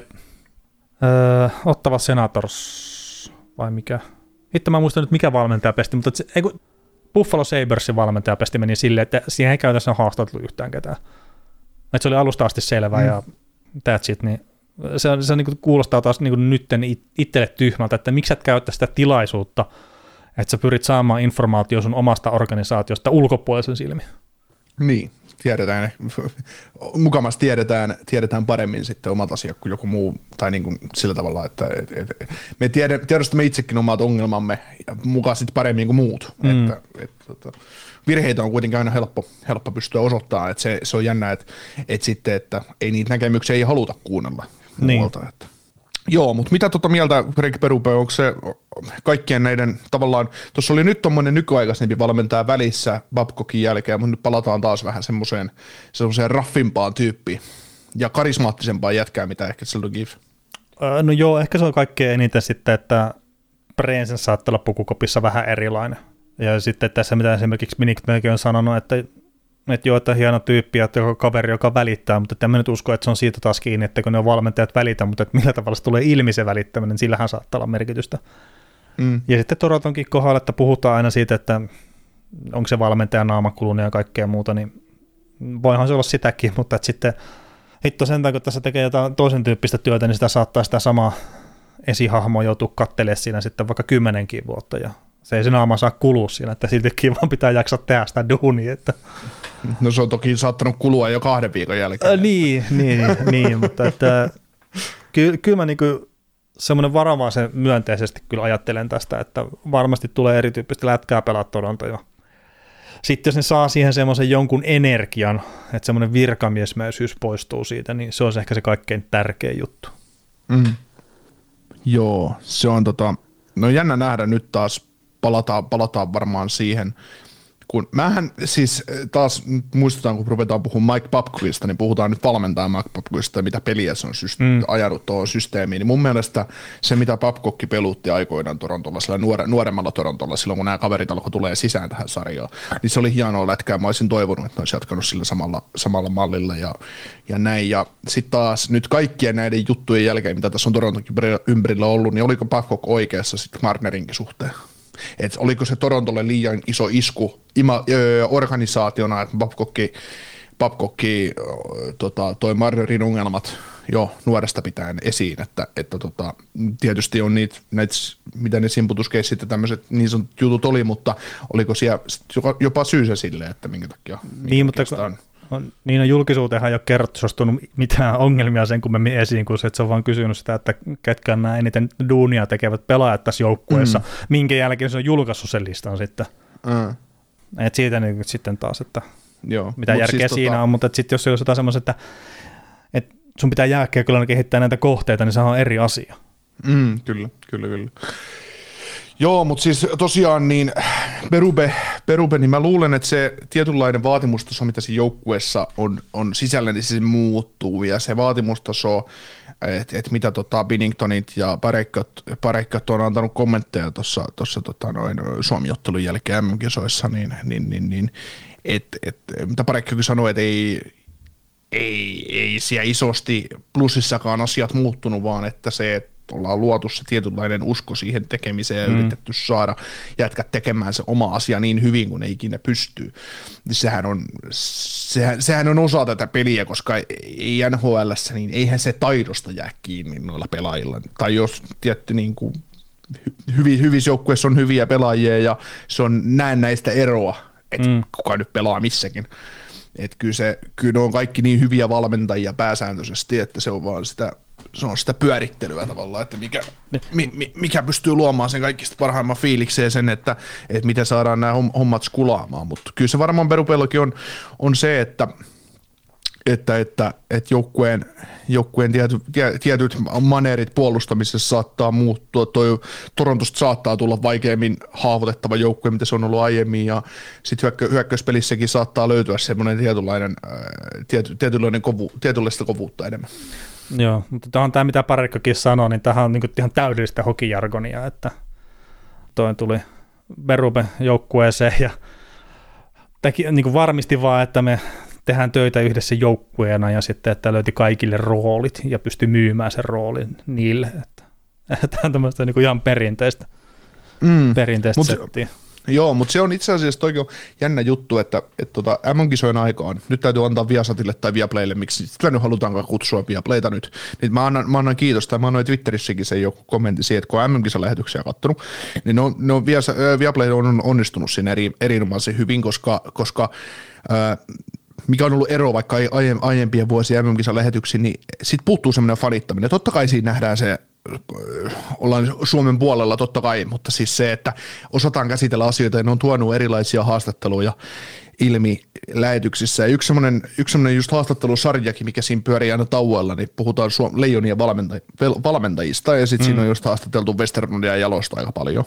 Ottava Senators, vai mikä? Itse mä muistan nyt mikä valmentaja pesti, mutta Buffalo Sabresin valmentaja pesti meni silleen, että siihen ei käytännössä haastateltu yhtään ketään. Että se oli alusta asti selvä ja that's it, niin se niin kuulostaa taas niin nytten itselle tyhmältä, että miksi et käyttää sitä tilaisuutta, että sä pyrit saamaan informaatio sun omasta organisaatiosta ulkopuolisen silmin. Niin, tiedetään, mukamassa tiedetään paremmin sitten omat asiat kuin joku muu, tai niin kuin sillä tavalla, että me tiedostamme itsekin omat ongelmamme ja mukaan sitten paremmin kuin muut. Virheitä on kuitenkin aina helppo pystyä osoittamaan, että se on jännä, että ei niitä näkemyksiä ei haluta kuunnella muualta. Niin. Joo, mutta mitä mieltä, Greg Berube, onko se kaikkien näiden tavallaan, tuossa oli nyt tommoinen nykyaikaisempi valmentaja välissä Babcockin jälkeen, mutta nyt palataan taas vähän semmoiseen raffimpaan tyyppiin ja karismaattisempaan jätkään, mitä ehkä Sheldon Keefe. No joo, ehkä se on kaikkein eniten sitten, että Breensen saattaa olla pukukopissa vähän erilainen. Ja sitten tässä, mitä esimerkiksi Minik on sanonut, että joo, että hieno tyyppi ja kaveri, joka välittää, mutta en mä nyt usko, että se on siitä taas kiinni, että kun ne on valmentajat välitä, mutta että millä tavalla se tulee ilmi se välittäminen, sillähän saattaa olla merkitystä. Ja sitten Torontonkin kohdalla, että puhutaan aina siitä, että onko se valmentaja naamakulunut ja kaikkea muuta, niin voihan se olla sitäkin, mutta että sitten hitto sen takia, kun tässä tekee jotain toisen tyyppistä työtä, niin sitä saattaa sitä samaa esihahmoa joutua katselemaan siinä sitten vaikka 10 vuotta ja se ei se naama saa kulua siinä, että siltikin vaan pitää jaksaa tehdä sitä duunia. Että. No se on toki saattanut kulua jo 2 viikon jälkeen. Niin, mutta että, kyllä mä niinku semmoinen varovaisen myönteisesti kyllä ajattelen tästä, että varmasti tulee erityyppistä lätkää pelaa Toronto. Sitten jos ne saa siihen semmoisen jonkun energian, että semmoinen virkamiesmäisyys poistuu siitä, niin se on ehkä se kaikkein tärkein juttu. Joo, se on no jännä nähdä nyt taas. Palataan varmaan siihen, kun mähän siis taas muistutaan, kun ruvetaan puhumaan Mike Babcockista, niin puhutaan nyt valmentaja Mike Babcockista, mitä peliä se on ajanut tuohon systeemiin, niin mun mielestä se, mitä Babcock pelutti aikoinaan Torontolla, sillä nuoremmalla Torontolla, silloin kun nämä kaverit alkoi tulee sisään tähän sarjaan, niin se oli hienoa lätkää, mä olisin toivonut, että ne olisi jatkanut sillä samalla mallilla ja näin, ja sitten taas nyt kaikkien näiden juttujen jälkeen, mitä tässä on Torontokin ympärillä ollut, niin oliko Babcock oikeassa sitten Marnerinkin suhteen? Että oliko se Torontolle liian iso isku organisaationa, että Babcocki toi Marnerin ongelmat jo nuoresta pitäen esiin, että tietysti on näitä, mitä ne simputuskeissit ja tämmöiset niin sanotut jutut oli, mutta oliko siellä jopa syysä silleen, että minkä takia Niin julkisuuteenhan ei ole kerrottu, se olisi tullut mitään ongelmia sen kummemmin esiin, kuin se, että se on vaan kysynyt sitä, että ketkä on nämä eniten duunia tekevät pelaajat tässä joukkueessa, minkä jälkeen se on julkaissut sen listan sitten. Et siitä niin sitten taas, että joo, mitä järkeä siis siinä on, mutta sitten jos se on jotain semmoista, että sun pitää jälkeen kyllä kehittää näitä kohteita, niin se on eri asia. Kyllä. Joo, mutta siis tosiaan niin Berube, niin mä luulen, että se tietynlainen vaatimustaso, mitä siinä joukkueessa on sisällä, niin se muuttuu, ja se vaatimustaso, että mitä Binningtonit ja Pareikkat on antanut kommentteja tuossa Suomi-ottelun jälkeen MM-kisoissa, niin mitä Pareikkakin sanoi, että ei siellä isosti plussissakaan asiat muuttunut, vaan että se, että ollaan luotu se tietynlainen usko siihen tekemiseen ja yritetty saada jätkät tekemään se oma asia niin hyvin kuin ne ikinä pystyy. Sehän on osa tätä peliä, koska ei NHL:ssä, niin eihän se taidosta jää kiinni noilla pelaajilla. Tai jos tietty niin kuin hyvissä joukkueissa on hyviä pelaajia ja se on näistä eroa, että kuka nyt pelaa missäkin. Että kyllä ne on kaikki niin hyviä valmentajia pääsääntöisesti, että se on vaan sitä pyörittelyä tavallaan, että mikä pystyy luomaan sen kaikista parhaimman fiilikseen sen, että miten saadaan nämä hommat skulaamaan, mutta kyllä se varmaan Berubellakin on se, että joukkueen tietyt maneerit puolustamisessa saattaa muuttua, Torontosta saattaa tulla vaikeammin hahmotettava joukkue, mitä se on ollut aiemmin, ja sitten hyökkäyspelissäkin saattaa löytyä semmoinen tietynlaista kovuutta enemmän. Joo, mutta tämä on tämä, mitä Parikkokin sanoi, niin tämähän on niin ihan täydellistä hokijargonia, että toi tuli Berube-joukkueeseen ja niin kuin varmisti vaan, että me tehdään töitä yhdessä joukkueena ja sitten, että löyti kaikille roolit ja pystyi myymään sen roolin niille. Tämä on tämmöistä niin kuin ihan perinteistä settiä. Joo, mutta se on itse asiassa toki jännä juttu, että MM-kisojen aikaan, nyt täytyy antaa Viasatille tai Viaplaylle, miksi sitä nyt halutaankaan kutsua Viaplayta nyt, niin mä annan kiitosta, mä annoin Twitterissäkin sen joku kommentti siihen, että kun on MM-kisalähetyksiä katsonut, niin Viaplay on onnistunut siinä erinomaisen hyvin, koska mikä on ollut ero vaikka aiempien vuosien MM-kisalähetyksiin, niin sit puuttuu semmoinen fanittaminen. Totta kai siinä nähdään se, ollaan Suomen puolella totta kai, mutta siis se, että osataan käsitellä asioita ja ne on tuonut erilaisia haastatteluja ilmi lähetyksissä. Ja yksi semmoinen just haastattelusarjakin, mikä siinä pyörii aina tauoilla, niin puhutaan Leijonien valmentajista ja sitten siinä on just haastateltu Westerlundia ja Jalosta aika paljon.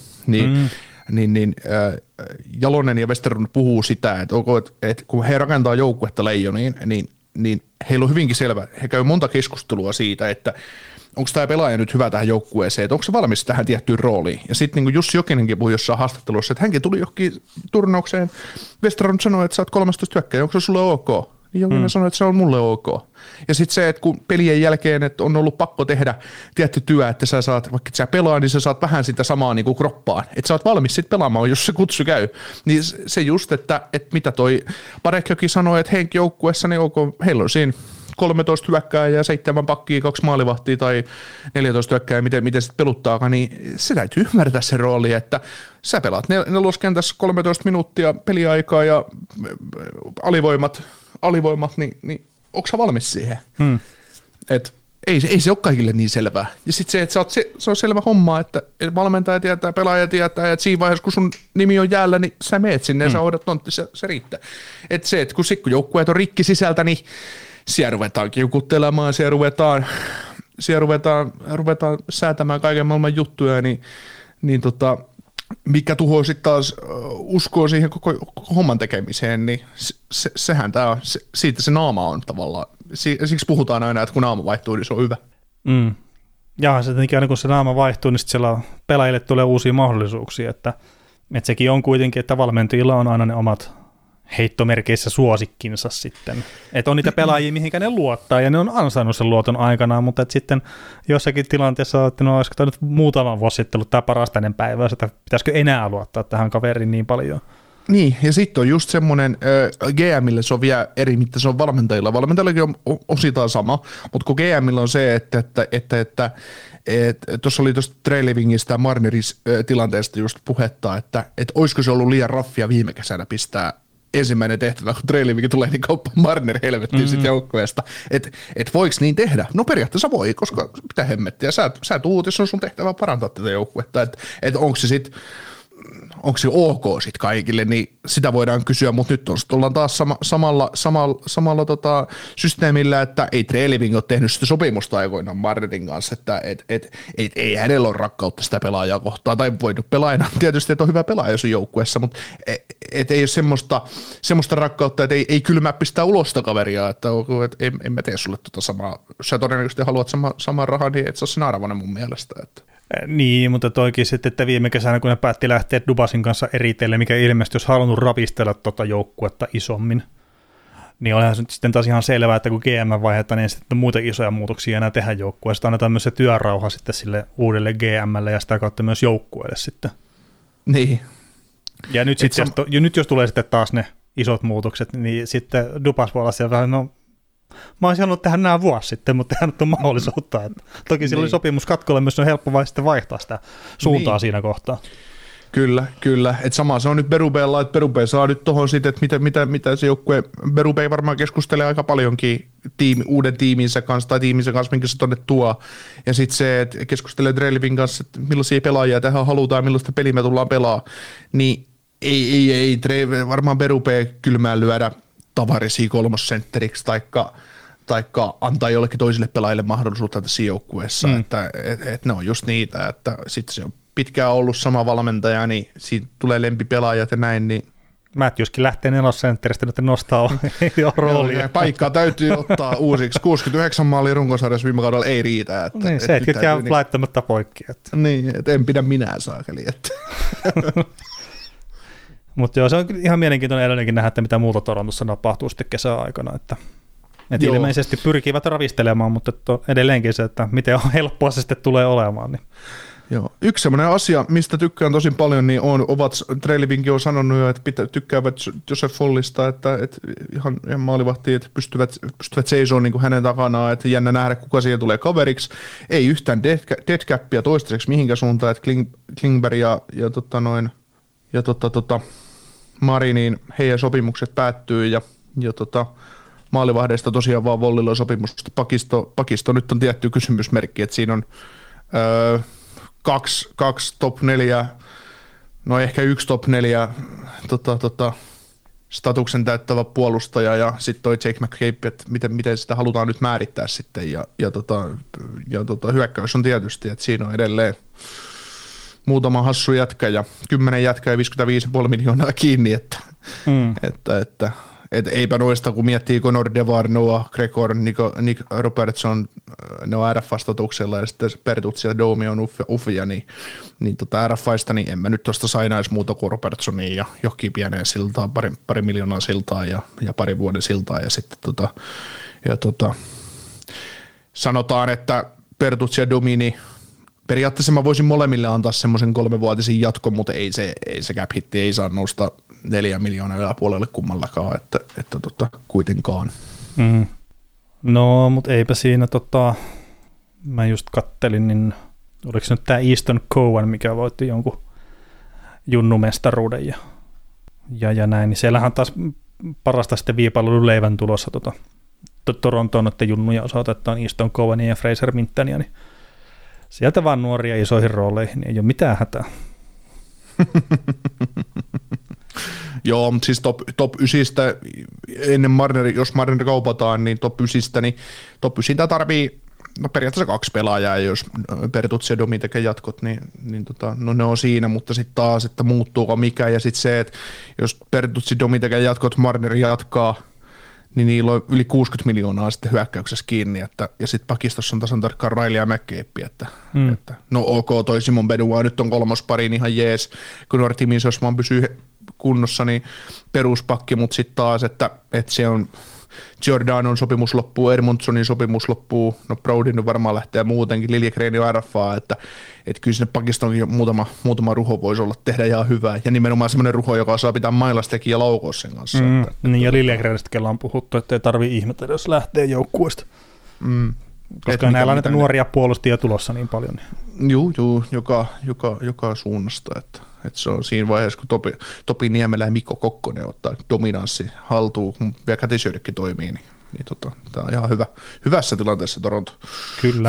Jalonen ja Westerlund puhuu sitä, että kun he rakentaa joukkuetta Leijoniin, niin heillä on hyvinkin selvä, he käy monta keskustelua siitä, että onko tämä pelaaja nyt hyvä tähän joukkueeseen, että onko se valmis tähän tiettyyn rooliin. Ja sitten niin Jussi Jokinenkin puhui jossain haastattelussa, että hänkin tuli johonkin turnaukseen. Westerlund sanoi, että sä oot 13 hyökkäjä, onko se sulle ok? Niin Jokinen sanoi, että se on mulle ok. Ja sitten se, että kun pelien jälkeen että on ollut pakko tehdä tietty työ, että sä saat, vaikka sä pelaa, niin sä saat vähän sitä samaa niin kuin kroppaan. Että sä oot valmis sitten pelaamaan, jos se kutsu käy. Niin se just, että mitä toi Parekjoki sanoi, että Henki joukkueessa, niin ok, heillä on siinä 13 hyökkääjää ja 7 pakkia, 2 maalivahtia tai 14 hyökkääjää, miten sitten peluttaakaan, niin se täytyy ymmärtää se rooli, että sä pelaat neloskentässä 13 minuuttia peliaikaa ja alivoimat niin onko sä valmis siihen? Et ei se ole kaikille niin selvää. Ja sitten se, että se on selvä homma, että valmentaja tietää, pelaaja tietää, että siinä vaiheessa, kun sun nimi on jäällä, niin sä meet sinne ja sä hoidat tontti, se riittää. Että se, että kun joukkueet on rikki sisältä, niin siellä ruvetaan kiukuttelemaan, siellä ruvetaan säätämään kaiken maailman juttuja, niin mikä tuhoaa sitten taas uskoa siihen koko homman tekemiseen, niin sehän tämä on, siitä se naama on tavallaan. Siksi puhutaan aina, että kun naama vaihtuu, niin se on hyvä. Ja se tietenkin aina kun se naama vaihtuu, niin sitten siellä pelaajille tulee uusia mahdollisuuksia, että sekin on kuitenkin, että valmentajilla on aina ne omat heittomerkeissä suosikkinsa sitten. Että on niitä pelaajia, mihinkä ne luottaa, ja ne on ansainnut sen luoton aikanaan, mutta että sitten jossakin tilanteessa, että no olisiko nyt muutama vuosi sitten ollut tämä parastainen päivä, että pitäisikö enää luottaa tähän kaveriin niin paljon. Niin, ja sitten on just semmoinen, GMille se on vielä eri, mitä se on valmentajilla. Valmentajillakin on osittain sama, mutta kun GMillä on se, että tuossa oli tuosta Trelivingistä ja Marneris tilanteesta just puhetta, että olisiko se ollut liian raffia viime kesänä pistää ensimmäinen tehtävä, kun Treliving tulee, niin kauppaan Marner helvettiin sitten joukkueesta. Että voiko niin tehdä? No periaatteessa voi, koska mitä hemmettiä. Sä tuut, jos on sun tehtävä parantaa tätä joukkuetta. Että onko se sitten onko se ok sitten kaikille, niin sitä voidaan kysyä, mutta nyt ollaan taas samalla systeemillä, että ei Treliving ole tehnyt sitä sopimusta aikoinaan Marnerin kanssa, että ei hänellä ole rakkautta sitä pelaajaa kohtaan, tai voinut pelaajana tietysti, että on hyvä pelaaja sun joukkueessa, mutta ei ole semmoista rakkautta, että ei kylmää pistää ulos sitä kaveria, että en mä tee sulle samaa, jos sä todennäköisesti haluat saman rahan, niin et sä ole sen arvoinen mun mielestä, että. Niin, mutta toikin sitten, että viime kesänä, kun ne päätti lähteä Dubasin kanssa eritelle, mikä ilmeisesti olisi halunnut rapistella joukkuetta isommin, niin olihan se sitten taas ihan selvää, että kun GM vaihdetaan, niin sitten muita isoja muutoksia enää tehdä joukkueesta. Annetaan myös se työrauha sitten sille uudelle GMlle ja sitä kautta myös joukkueelle sitten. Niin. Ja nyt, nyt jos tulee sitten taas ne isot muutokset, niin sitten Dubas voi olla siellä vähän, no mä olisin halunnut tehdä nämä vuosi sitten, mutta eihän nyt ole mahdollisuutta. Toki sillä oli sopimus katkolle, myös on helppo vai sitten vaihtaa sitä suuntaa siinä kohtaa. Kyllä. Että sama se on nyt Berubella, että Berube saa nyt tuohon sitten, että mitä se joukkue, Berube varmaan keskustelee aika paljonkin uuden tiiminsä kanssa, minkä se tonne tuo. Ja sitten se, että keskustelee Trelivin kanssa, että millaisia pelaajia tähän halutaan, millaista peliä me tullaan pelaa, niin ei varmaan Berube kylmään lyödä Tavaresi kolmosentteriksi taikka antaa jollekin toisille pelaajille mahdollisuutta tässä joukkueessa, että ne on just niitä, että sitten se on pitkään ollut sama valmentaja, niin siitä tulee lempipelaajat ja näin, niin Matthewskin lähtee nelosentteristä nyt nostaa jo roolia. Paikkaa täytyy ottaa uusiksi. 69 maalia runkosarjassa viime kaudella ei riitä. Että, niin, se, että jää laittamatta poikki. Että. Niin, että en pidä minä saakeli. Että. Mutta joo, se on ihan mielenkiintoinen edelleenkin nähdä, että mitä muuta Torontossa tapahtuu sitten kesäaikana, että ilmeisesti pyrkivät ravistelemaan, mutta edelleenkin se, että miten helppoa se sitten tulee olemaan. Niin. Joo. Yksi sellainen asia, mistä tykkään tosi paljon, niin Trailevinkin on sanonut jo, että tykkäävät Joseph Follista, että ihan maalivahti, että pystyvät seisomaan niin kuin hänen takanaan, että jännä nähdä, kuka siihen tulee kaveriksi. Ei yhtään deadcappia toistaiseksi mihinkään suuntaan, että Klingberg ja Marinin heidän sopimukset päättyy ja maalivahdeista tosiaan vaan Vollilla on sopimus. Pakisto nyt on tietty kysymysmerkki, että siinä on kaksi top 4, no ehkä yksi top 4 statuksen täyttävä puolustaja ja sitten toi Jake McCabe, että miten sitä halutaan nyt määrittää sitten ja hyökkäys on tietysti, että siinä on edelleen muutama hassu jätkä ja 10 jätkää ja 55,5 miljoonaa kiinni, että eipä noista, kun miettii Connor Devar, Noah Gregor, Nick Robertson, ne on RF-statuksella ja sitten Pertutsi ja Domi on uffia, niin RFista, niin en mä nyt tuosta sainaisi muuta kuin Robertsonia ja johonkin pieneen siltaan, pari miljoonaa siltaa ja pari vuoden siltaa ja sitten sanotaan, että Pertutsi ja Domini, periaatteessa mä voisin molemmille antaa semmoisen 3-vuotisen jatkon, mutta ei se cap hitti ei saa nousta 4 miljoonaa yläpuolelle kummallakaan, että kuitenkaan. Mm. No, mutta eipä siinä mä just kattelin, niin oliko se nyt tää Easton Cowan, mikä voitti jonkun junnumestaruuden ja näin, niin siellähän taas parasta sitten viipalvelun leivän tulossa Torontoon noiden junnuja osoitetaan Easton Cowania ja Fraser Mintonia, niin sieltä vaan nuoria isoihin rooleihin, niin ei ole mitään hätää. Joo, mutta siis top 9 ennen Marner, jos Marner kaupataan, niin top 9, niin top 9 tarvii periaatteessa 2 pelaajaa, jos Pertutsi ja Domi tekee jatkot, niin no ne on siinä, mutta sitten taas, että muuttuuko mikä, ja sitten se, että jos Pertutsi ja Domi tekee jatkot, Marner jatkaa, niin niillä on yli 60 miljoonaa sitten hyökkäyksessä kiinni, ja sitten pakistossa on tasan tarkkaan Riley ja McCabe, että no ok, toi Simon Benoit nyt on kolmospariin ihan jees, kun Nortimin jos vaan pysyy kunnossa, niin peruspakki, mutta sitten taas, että se on Giordanon sopimus loppuu, Edmondsonin sopimus loppuu, no Brodin varmaan lähtee muutenkin, Liljegren ja RFA, että kyllä sinne Pakistankin muutama ruho voisi olla tehdä ihan hyvää, ja nimenomaan semmoinen ruho, joka saa pitää mailastekin ja laukoa sen kanssa. Niin, ja Liljegrenistä kella on puhuttu, että ei tarvitse ihmetellä, jos lähtee joukkueesta. Koska näillä on näitä nuoria puolustajia tulossa niin paljon. Joo, joka suunnasta, että se on siinä vaiheessa, kun Topi Niemelä ja Mikko Kokkonen ottaa dominanssi haltuun, kun vielä kätisyydekin toimii, niin tämä on ihan hyvässä tilanteessa Toronto. Kyllä.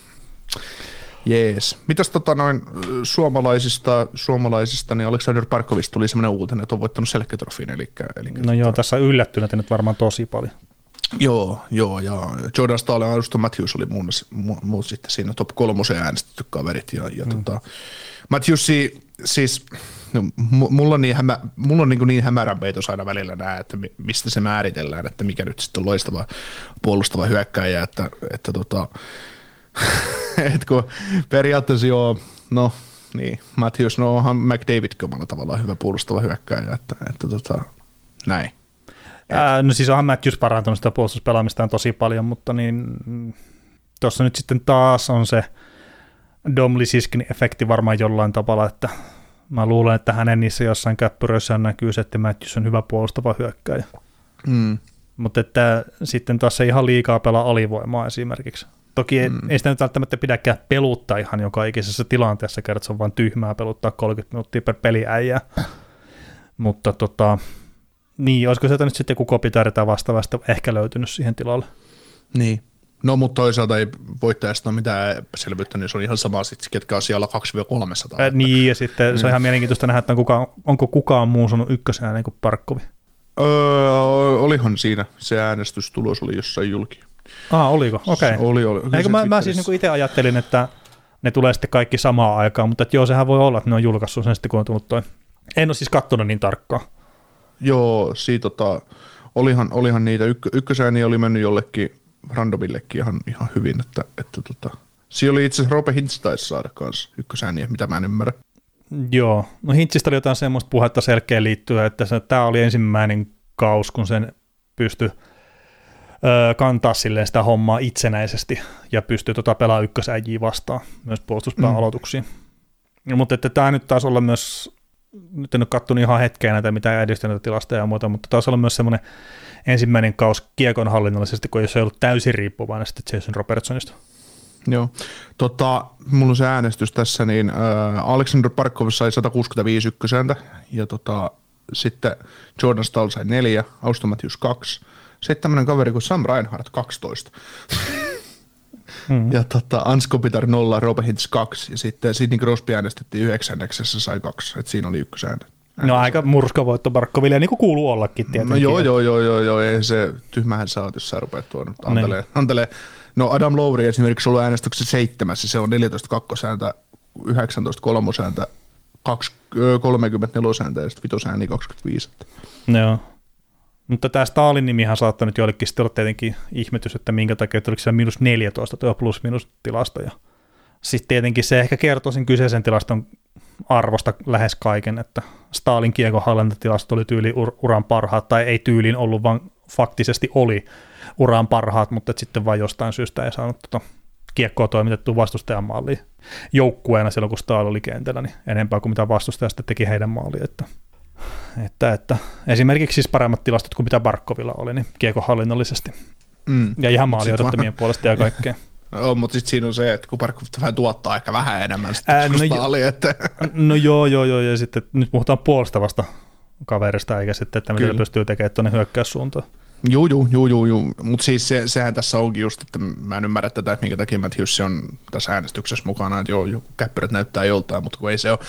Jees. Mitäs suomalaisista, niin Alexander Barkovista tuli semmoinen uutinen, että on voittanut Selke-trofiin. No joo, tässä on yllättynyt nyt varmaan tosi paljon. Joo, ja Jordan Stahl ja Auston Matthews oli muun sitten siinä top 3 äänestetty kaverit, ja Matthewsi, siis no, mulla on niin hämärän peitos aina välillä nää, että mistä se määritellään, että mikä nyt sitten on loistava puolustava hyökkääjä, että kun periaatteessa joo, no niin, Matthews, no onhan McDavidkin omalla tavallaan hyvä puolustava hyökkääjä, että näin. No siis onhan Matthews parantunut sitä puolustuspelaamistaan tosi paljon, mutta niin tuossa nyt sitten taas on se Dom Lisiskin efekti varmaan jollain tavalla, että mä luulen, että hänen niissä jossain käppyröissä näkyy se, että Matthews on hyvä puolustava hyökkääjä. Mutta että sitten taas se ihan liikaa pelaa alivoimaa esimerkiksi. Toki ei sitä nyt välttämättä pidäkään peluttaa ihan joka ikisessä tilanteessa, kerran se on vaan tyhmää peluttaa 30 minuuttia per peliäijää. Mutta niin, olisiko sieltä nyt sitten joku Kopitar tai vastaavasta ehkä löytynyt siihen tilalle? Niin. No, mutta toisaalta ei voittajasta ole mitään selvyyttä, niin se on ihan sama sitten, ketkä on siellä 200-300. Niin, ja sitten se on ihan mielenkiintoista nähdä, että onko kukaan muu sanonut ykkösääneen kuin Barkovi? Olihan siinä, se äänestystulos oli jossain julki. Oliko? Okei. Oli. Eikö mä siis niin itse ajattelin, että ne tulee sitten kaikki samaan aikaan, mutta joo, sehän voi olla, että ne on julkaissut sen sitten, kun on tullut toi. En ole siis katsonut niin tarkkaan. Joo, olihan niitä. Ykkösääni oli mennyt jollekin randomillekin ihan hyvin, että siellä oli itse asiassa Roope Hintz taisi saada kanssa ykkösääniä, mitä mä en ymmärrä. Joo, no Hintsistä oli jotain semmoista puhetta selkeä liittyen, että tämä oli ensimmäinen kaus, kun sen pystyi kantaa silleen sitä hommaa itsenäisesti ja pystyy pelaamaan ykkösäjiä vastaan myös puolustuspään aloituksiin. Mutta että tämä nyt taisi olla myös, nyt en ole katsonut ihan hetkeen näitä mitään edistyneitä tilastoja ja muuta, mutta taisi olla myös semmoinen ensimmäinen kaus kiekon hallinnollisesti, kun ei ollut täysin riippuvainen sitten Jason Robertsonista. Joo, mulla on se äänestys tässä, niin Alexander Barkov sai 165 ykkösääntä, ja sitten Jordan Staal sai 4, Auston Matthews 2, sitten tämmöinen kaveri kuin Sam Reinhart 12, ja Ans Kopitar 0, Roope Hintz 2, ja sitten Sidney Crosby äänestettiin 9, sai 2, että siinä oli ykkösääntä. No aika murskavoitto Barkoville, niin kuin kuuluu ollakin tietenkin. No joo, ei se tyhmähän sä oot, jos sä rupeat tuonut antelee. No Adam Lowry esimerkiksi on ollut äänestyksessä 7, se on 14 kakkosääntä, 19 kolmosääntä, 34 sääntä ja sitten 5 ääni 25. Joo, mutta tämä Stalin nimihan saattaa nyt joillekin sitten olla tietenkin ihmetys, että minkä takia oliko siellä -14 tuo plus-minus tilasto. Ja sitten tietenkin se ehkä kertoo sen kyseisen tilaston arvosta lähes kaiken, että Stalin kiekon hallintatilasto oli tyyliin uran parhaat, tai ei tyyliin ollut, vaan faktisesti oli uran parhaat, mutta sitten vain jostain syystä ei saanut kiekkoa toimitettua vastustajan maaliin joukkueena silloin, kun Staal oli kentällä, niin enempää kuin mitä vastustaja sitten teki heidän maaliin. Että esimerkiksi siis paremmat tilastot kuin mitä Barkovilla oli, niin kiekon hallinnollisesti. Ja ihan maalioidottomien puolesta ja kaikkea. No, mutta sitten siinä on se, että kun Barkov vähän tuottaa ehkä vähän enemmän sitten kuin Staali. No joo, ja sitten nyt puhutaan puolustavasta kaverista, eikä sitten, että mitä pystyy tekemään tuonne hyökkäyssuuntaan. Joo, mutta siis sehän tässä onkin just, että mä en ymmärrä tätä, että minkä takia Matthews on tässä äänestyksessä mukana, että joo, käppyrät näyttää joltain, mutta kun ei se ole,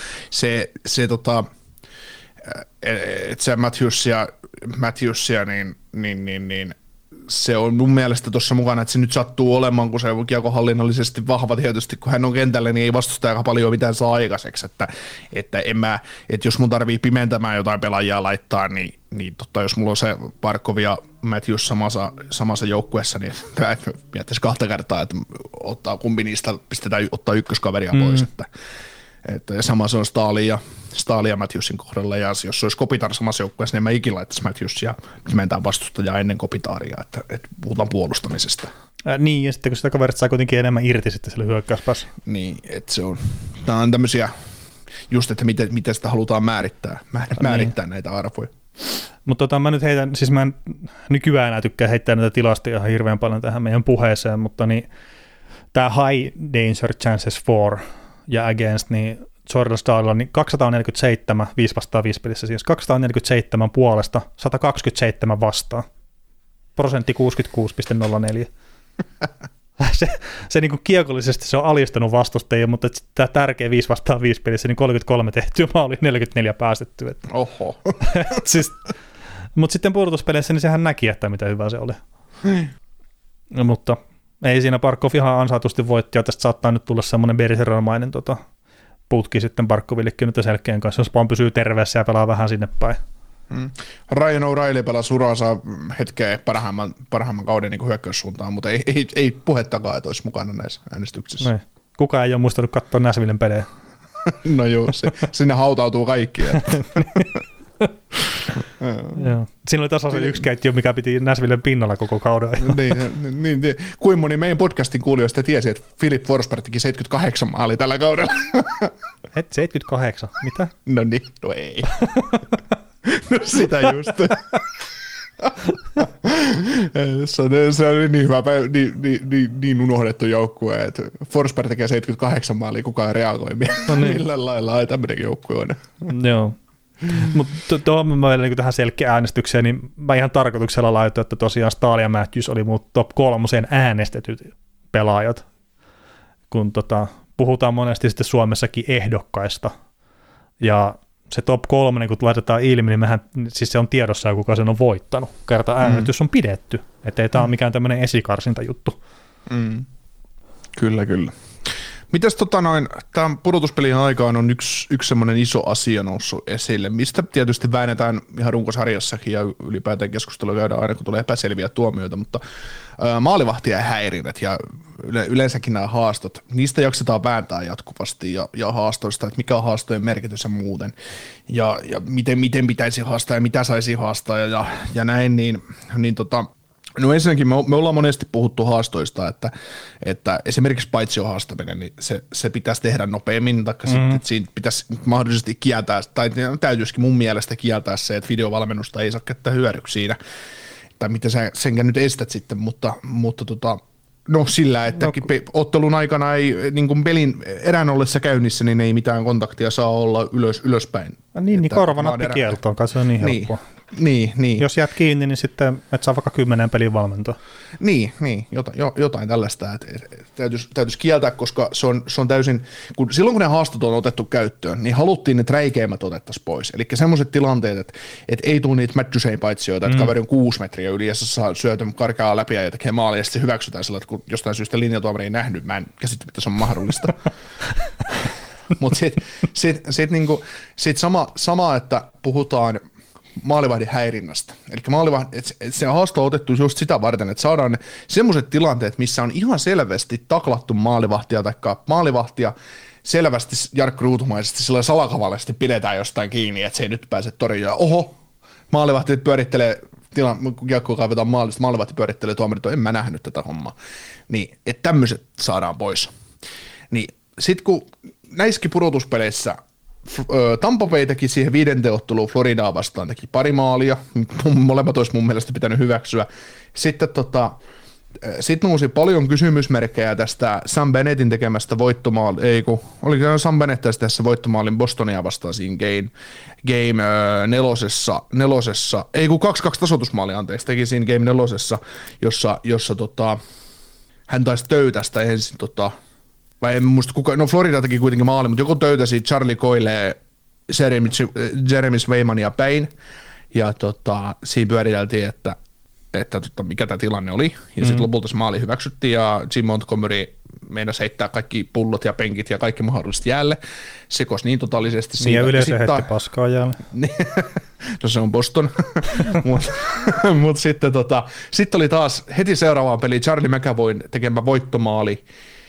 että se Matthewsia niin se on mun mielestä tuossa mukana, että se nyt sattuu olemaan, kun se on kiekohallinnollisesti vahva tietysti, kun hän on kentällä, niin ei vastusta aika paljon mitään saa aikaiseksi, että jos mun tarvii pimentämään jotain pelaajia laittaa, niin jos mulla on se Barkov ja Matthews samassa joukkueessa, niin miettäisi 2 kertaa, että kumpi niistä pistetään ottaa ykköskaveria pois, ja sama se on Staali ja Matthewsin kohdalla, ja jos se olisi Kopitar samassa joukkueessa, niin mä ikinä laittaisi Matthewsia pimentään vastustajaa ennen Kopitaria, että puhutaan puolustamisesta. Niin, ja sitten kun sitä kaverit saa kuitenkin enemmän irti sitten sille hyökkäyspäässä. Niin, että tämä on tämmöisiä, just että miten sitä halutaan määrittää näitä arvoja. Mutta mä nyt heitän, siis mä nykyään enää tykkään heittää näitä tilastoja ihan hirveän paljon tähän meidän puheeseen, mutta niin tämä high danger chances for ja against, niin Jordan Staalilla niin 247 5-5 pelissä, siis 247 puolesta, 127 vastaan, prosentti 66,04. Se niin kuin kiekollisesti se on alistanut vastustajia, mutta tämä tärkeä 5-5 pelissä, niin 33 tehtyä maali, 44 päästettyä. Oho. Siis, mutta sitten pudotuspeleissä niin sehän näki, että mitä hyvä se oli. No, mutta ei siinä Barkov ihan ansaitusti voitti, ja tästä saattaa nyt tulla semmoinen Bergeron-mainen putki sitten Barkovillekin nyt selkeän kanssa, jos vaan pysyy terveessä ja pelaa vähän sinne päin. Ryan O'Reilly pelasi uraansa hetkeä parhaimman kauden niin hyökkäyssuuntaan, mutta ei puhettakaan, että olisi mukana näissä äänestyksissä. Noin. Kukaan ei ole muistanut katsoa Nashvillen pelejä. No joo, sinne hautautuu kaikki. Joo. Siinä oli taas yksi keittiö, mikä piti Nashvillen pinnalla koko kauden. niin. Kuin moni meidän podcastin kuulijoista tiesi, että Philip Forsberg teki 78 maalia tällä kaudella. 78? Mitä? No niin, no ei. No sitä just. Se oli niin hyvä, niin unohdettu joukkue, että Forsberg tekee 78 maalia, kukaan ei reagoi millään lailla, ai tämmöinenkin joukkue on. Joo. Mutta tuohon mä vielä niin tähän selkeä äänestykseen, niin mä ihan tarkoituksella laitoin, että tosiaan Staal ja Matthews oli mun top 3 äänestetyt pelaajat, kun puhutaan monesti sitten Suomessakin ehdokkaista, ja se top 3, kun laitetaan ilmi, niin siis se on tiedossa, kuka sen on voittanut. Kerta äänestys on pidetty, ettei tämä ole mikään tämmöinen esikarsinta juttu. Kyllä. Mitäs tämän pudotuspelin aikaan on yksi semmoinen iso asia noussut esille, mistä tietysti väännetään ihan runkosarjassakin ja ylipäätään keskustelua käydään aina, kun tulee epäselviä tuomioita, mutta maalivahtien häirinnät ja yleensäkin nämä haastot, niistä jaksetaan vääntää jatkuvasti ja haastoista, että mikä on haastojen merkitys ja muuten ja miten pitäisi haastaa ja mitä saisi haastaa ja näin, niin no ensinnäkin me ollaan monesti puhuttu haastoista, että esimerkiksi paitsi haastaminen, niin se pitäisi tehdä nopeammin, tai sitten, että siinä pitäisi mahdollisesti kieltää, tai täytyisikin mun mielestä kieltää se, että videovalmennusta ei saa käyttää hyödyksi siinä, tai mitä sä senkään nyt estät sitten, mutta no sillä, että ottelun aikana ei niin kuin pelin erään ollessa käynnissä, niin ei mitään kontaktia saa olla ylöspäin. Niin korvanappikieltoon, kai se on niin helppoa. Niin. Jos jäät kiinni, niin sitten et saa vaikka 10 pelin valmentoa. Niin, jotain tällaista, että täytyisi kieltää, koska se on täysin, silloin kun ne haastot on otettu käyttöön, niin haluttiin ne räikeimmät otettaisiin pois. Eli semmoiset tilanteet, että ei tule niitä Matt Duchene-paitsioita, että kaveri on 6 metriä yli ja se saa syötä karkeaa läpi ja tekee maalia ja sitten se hyväksytään sillä, että kun jostain syystä linjatuomari ei nähnyt, mä en käsitä, mitä se on mahdollista. Mutta sitten niinku, sama, että puhutaan maalivahdin häirinnästä. Eli se haasto on otettu just sitä varten, että saadaan semmoiset tilanteet, missä on ihan selvästi taklattu maalivahtia tai maalivahtia selvästi Jarkko-ruutumaisesti sillä salakavallisesti pidetään jostain kiinni, että se ei nyt pääse torjua. Oho, maalivahti pyörittelee, kun kiekkoa kaivetaan maalista, maalivahti pyörittelee tuomarit, en mä nähnyt tätä hommaa. Niin, että tämmöiset saadaan pois. Niin, sit kun näissäkin pudotuspeleissä Tampa Bay teki siihen 5. otteluun Floridaa vastaan, teki pari maalia, molemmat olisi mun mielestä pitänyt hyväksyä. Sitten nousi paljon kysymysmerkkejä tästä Sam Bennettin tekemästä oliko Sam Bennett tässä voittomaalin Bostonia vastaan siinä game 4, ei kun 2-2 tasoitusmaali, teki siinä game 4, jossa hän taisi töytästä ensin vai en muista kuka, no Florida teki kuitenkin maali, mutta joku töytäsi Charlie Coyle, Jeremy Sveymania päin, ja siinä pyöriteltiin, että mikä tämä tilanne oli, ja sitten lopulta se maali hyväksyttiin, ja Jim Montgomery meinasi heittää kaikki pullot ja penkit ja kaikki mahdolliset jäälle, sekosi niin totaalisesti siitä. Ja yleensä heitti paskaa jäälle. No se on Boston, mutta sitten oli taas heti seuraavaan peliin Charlie McAvoyn tekemä voittomaali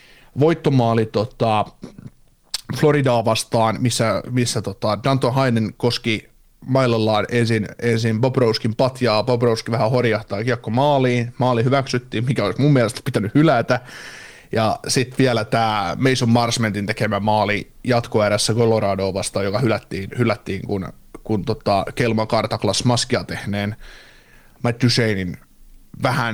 Floridaa vastaan, missä Danton Heinen koski mailallaan ensin Bobrovskin patjaa, Bobrovski vähän horjahtaa kiekko maali hyväksyttiin, mikä olisi mun mielestä pitänyt hylätä, ja sitten vielä tämä Mason Marsmentin tekemä maali jatkoerässä Coloradoa vastaan, joka hylättiin kun Kelman Kartaklas maskia tehneen Matt Duchenein vähän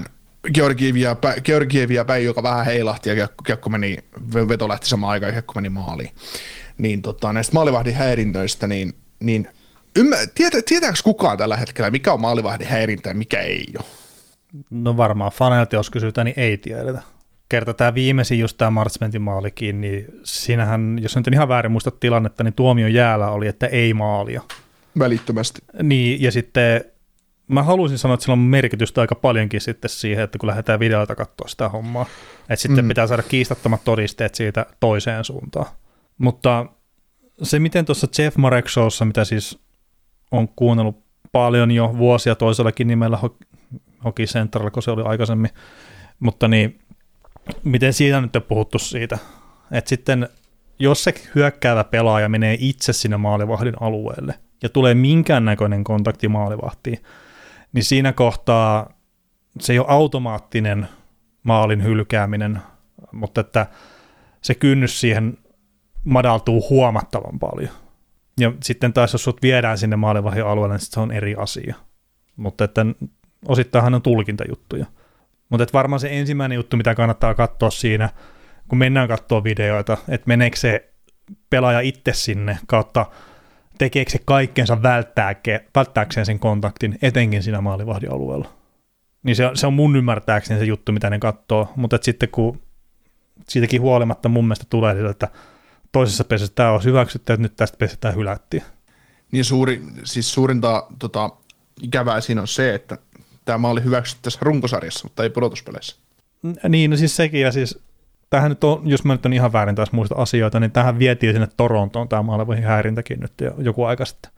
Georgievia päin, joka vähän heilahti ja kiekko meni, veto lähti samaan aikaan ja kiekko meni maaliin. Niin näistä maalivahdin häirintöistä, niin tietääkö kukaan tällä hetkellä, mikä on maalivahdin häirintä ja mikä ei ole? No varmaan faneilta, jos kysytään, niin ei tiedetä. Kerta tämä viimeisin just tämä Marchmentin maalikin, niin siinähän, jos nyt en ihan väärin muista tilannetta, niin tuomion jäällä oli, että ei maalia. Välittömästi. Niin, ja sitten mä haluaisin sanoa, että sillä on merkitystä aika paljonkin sitten siihen, että kun lähdetään videolta katsoa sitä hommaa, että sitten pitää saada kiistattomat todisteet siitä toiseen suuntaan. Mutta se, miten tuossa Jeff Marek Showssa, mitä siis on kuunnellut paljon jo vuosia toisellakin nimellä Hockey Central, kun se oli aikaisemmin, mutta niin, miten siitä nyt on puhuttu siitä, että sitten jos se hyökkäävä pelaaja menee itse sinne maalivahdin alueelle ja tulee minkäännäköinen kontakti maalivahtiin, niin siinä kohtaa se ei ole automaattinen maalin hylkääminen, mutta että se kynnys siihen madaltuu huomattavan paljon. Ja sitten taas jos sut viedään sinne maalivahdin alueelle, niin se on eri asia. Mutta että osittainhan on tulkintajuttuja. Mutta että varmaan se ensimmäinen juttu, mitä kannattaa katsoa siinä, kun mennään katsoa videoita, että meneekö se pelaaja itse sinne kautta, tekeekö se kaikkeensa välttääkseen sen kontaktin, etenkin siinä maalivahdin alueella. Niin se on mun ymmärtääkseni se juttu, mitä ne katsoo, mutta sitten kun siitäkin huolimatta mun mielestä tulee sillä, että toisessa pelissä tämä on hyväksytty, että nyt tästä pelistä tämä hylättiin. Niin suurinta ikävää siinä on se, että tämä maali hyväksytty tässä runkosarjassa, mutta ei pudotuspeleissä. Niin, no siis sekin, ja siis tämähän nyt on, jos mä nyt on ihan väärin taas muista asioita, niin tähän vietiin sinne Torontoon tämä maalivahdin häirintäkin nyt joku aika sitten.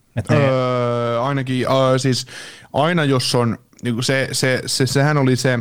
Ainakin, siis aina jos on, niin sehän oli se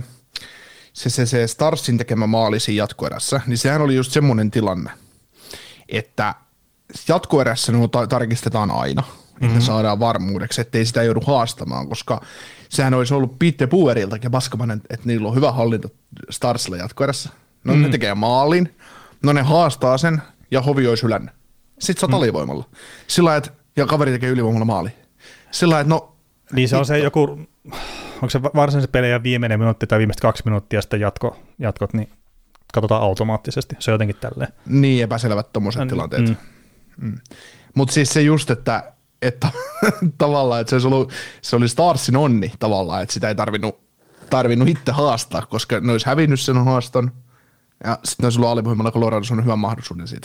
Starsin tekemä maali siinä jatkoerässä, niin sehän oli just semmoinen tilanne, että jatkoerässä ne tarkistetaan aina, että saadaan varmuudeksi, ettei sitä joudu haastamaan, koska sehän olisi ollut Pete Pueriltakin ja Baskamanen, että niillä on hyvä hallinta Starsilla jatkoerässä. No ne tekee maalin, no ne haastaa sen ja Hovi olisi hylännyt. Sitten sä oot alivoimalla. Sillä että ja kaveri tekee ylivoimalla maali. Sillä että no... Niin se on se joku, onko se varsinaisen pelejä viimeinen minuutti tai viimeiset 2 minuuttia sitten jatkot, niin katsotaan automaattisesti. Se on jotenkin tälleen. Niin epäselvät tommoset tilanteet. Mutta siis se just, että tavallaan, että se oli Starsin onni tavallaan, että sitä ei tarvinnut itse haastaa, koska ne olisi hävinnyt sen haaston. Ja sitten olisi ollut alivoimalla Coloradossa on hyvä mahdollisuuden siitä.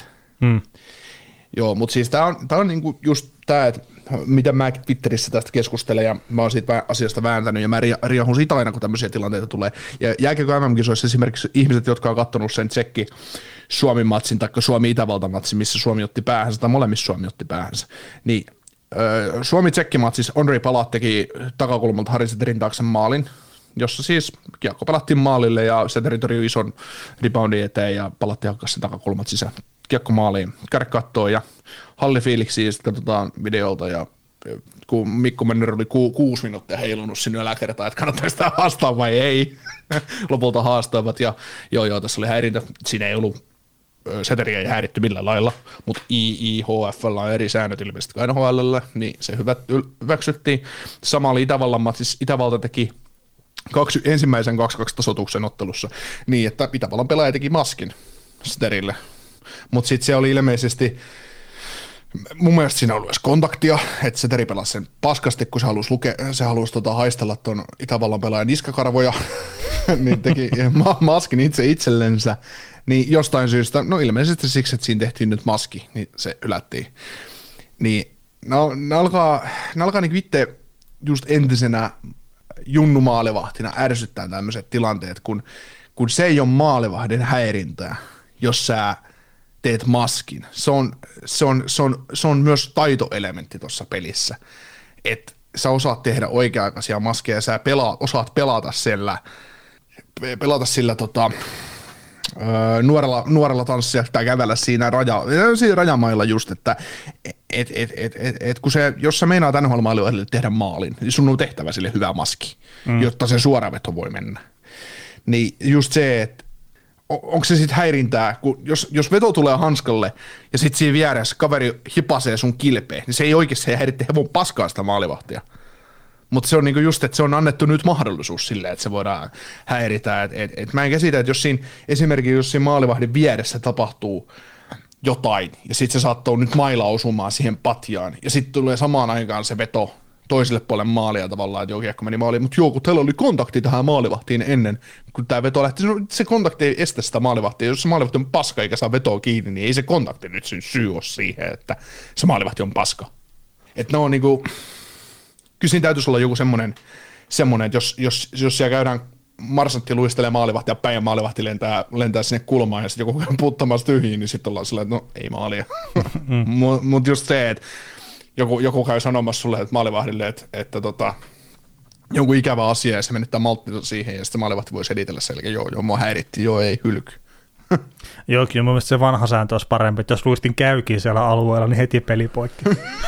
Joo, mutta siis tämä on niinku just tämä, että mitä mä Twitterissä tästä keskustelen ja mä oon siitä asiasta vääntänyt ja mä riahun siitä aina, kun tämmöisiä tilanteita tulee. Ja jääkiekko MM-kisoissa esimerkiksi ihmiset, jotka on katsonut sen Tsekki-Suomi-matsin tai Suomi-Itävalta-matsin, missä Suomi otti päähänsä tai molemmissa Suomi otti päähänsä, niin Suomi-Tsekki-matsissa Ondrej Palat teki takakulmalta Harri Seterin taakse maalin, jossa siis kiekko pelattiin maalille ja Seteri torjui ison reboundin eteen ja Palatti hakkasi sen takakulmat sisään. Kiekko maaliin, käydä kattoo ja hallifiiliksiä, sitten katsotaan videolta ja kun Mikko Männer oli 6 minuuttia heilunut sinne yläkertaan, että kannattaa sitä haastaa vai ei, lopulta haastoivat ja joo, tässä oli häirintä, siinä ei ollut Seteriä ei häiritty millään lailla, mutta IIHF:llä on eri säännöt ilmeisesti kuin NHL:llä, niin se hyväksyttiin. Sama oli Itävallan matsis, Itävalta teki ensimmäisen 2-2 tasoituksen ottelussa niin, että Itävallan pelaaja teki maskin Seterille. Mutta sitten se oli ilmeisesti, mun mielestä siinä oli edes kontaktia, että se Teri pelasi sen paskasti, kun se halusi haistella tuon Itävallan pelaajan niskakarvoja, niin teki maskin itsellensä, niin jostain syystä, no ilmeisesti siksi, että siinä tehtiin nyt maski, niin se ylättiin. Niin ne alkaa niin itse just entisenä junnumaalivahtina ärsyttää tämmöiset tilanteet, kun se ei ole maalivahdin häirintää, jos sä teet maskin. Se on myös taitoelementti tuossa pelissä, että sä osaat tehdä oikea-aikaisia maskeja ja sä osaat pelata sillä nuorella tanssia tai kävellä siinä rajamailla just, että kun jos sä meinaat NHL-maalivahdille tehdä maalin, niin sun on tehtävä sille hyvä maski, jotta se suoraveto voi mennä. Niin just se, että onko se sitten häirintää, kun jos veto tulee hanskalle ja sitten siinä vieressä kaveri hipasee sun kilpeen, niin se ei oikeasti häiritte hevon paskaa sitä maalivahtia. Mutta se on niinku just, että se on annettu nyt mahdollisuus silleen, että se voidaan häiritä. Et mä en käsitä, että esimerkiksi jos siinä maalivahdin vieressä tapahtuu jotain ja sitten se saattaa nyt mailla osumaan siihen patjaan ja sitten tulee samaan aikaan se veto toiselle puolelle maalia tavallaan, että kiekko meni maaliin, mutta kun teillä oli kontakti tähän maalivahtiin ennen, kun tämä veto lähti, se kontakti ei estä sitä maalivahtia, jos se maalivahti on paska eikä saa vetoa kiinni, niin ei se kontakti nyt syy ole siihen, että se maalivahti on paska. Että ne on niinku, kyllä siinä täytyisi olla joku semmoinen, että jos siellä käydään marsantti luistelee maalivahtia päin ja maalivahti lentää sinne kulmaan ja sitten joku puuttamassa tyhjiin, niin sitten ollaan silleen, että no ei maalia. Mutta just se, että joku käy sanomassa sulle, että maalivahdille, että jonkun ikävä asia ja se menettää malttinsa siihen ja sitten maalivahti voi selitellä selkeä, joo, mua häiritti, joo, ei hylky. Joo, kyllä mun mielestä se vanha sääntö olisi parempi, että jos luistin käykin siellä alueella, niin heti peli poikki.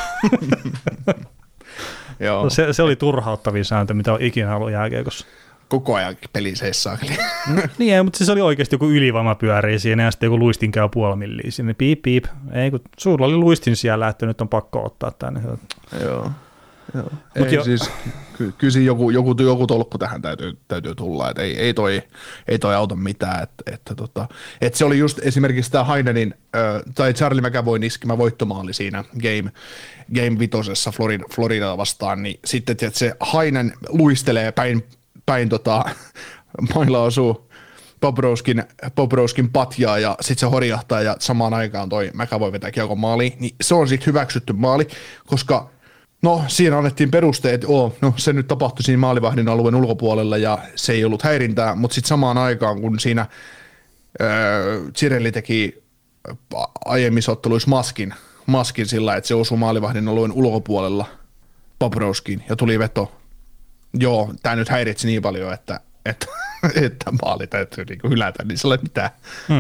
Joo. Se oli turhauttavin sääntö, mitä on ikinä ollut jääkiekossa. Koko ajan peli seissaa. Niin ei, mutta se oli oikeasti joku ylivoima pyörii siinä ja sitten joku luistin käy puolimilliin sinne. Piip. Ei, kun sulla oli luistin siellä, että nyt on pakko ottaa tänne. Joo. Ei, siis, kyllä siinä joku tolkku tähän täytyy tulla, että ei toi auta mitään. Että se oli just esimerkiksi tämä Heinenin tai Charlie McAvoyn iskemä voittomaali siinä Game 5 Floridaa vastaan, niin sitten että se Heinen luistelee päin mailla osuu Bobrovskin patjaa ja sitten se horjahtaa ja samaan aikaan toi McAvoy vetää kiekon maaliin, niin se on sitten hyväksytty maali, koska no siinä annettiin perusteet, se nyt tapahtui siinä maalivahdin alueen ulkopuolella ja se ei ollut häirintää, mutta sitten samaan aikaan kun siinä Cirelli teki aiemmissa otteluissa maskin sillä, että se osui maalivahdin alueen ulkopuolella Bobrovskiin ja tuli veto. Joo, tämä nyt häiritsi niin paljon, että maali täytyy niinku hylätä, niin se ei ole mitään.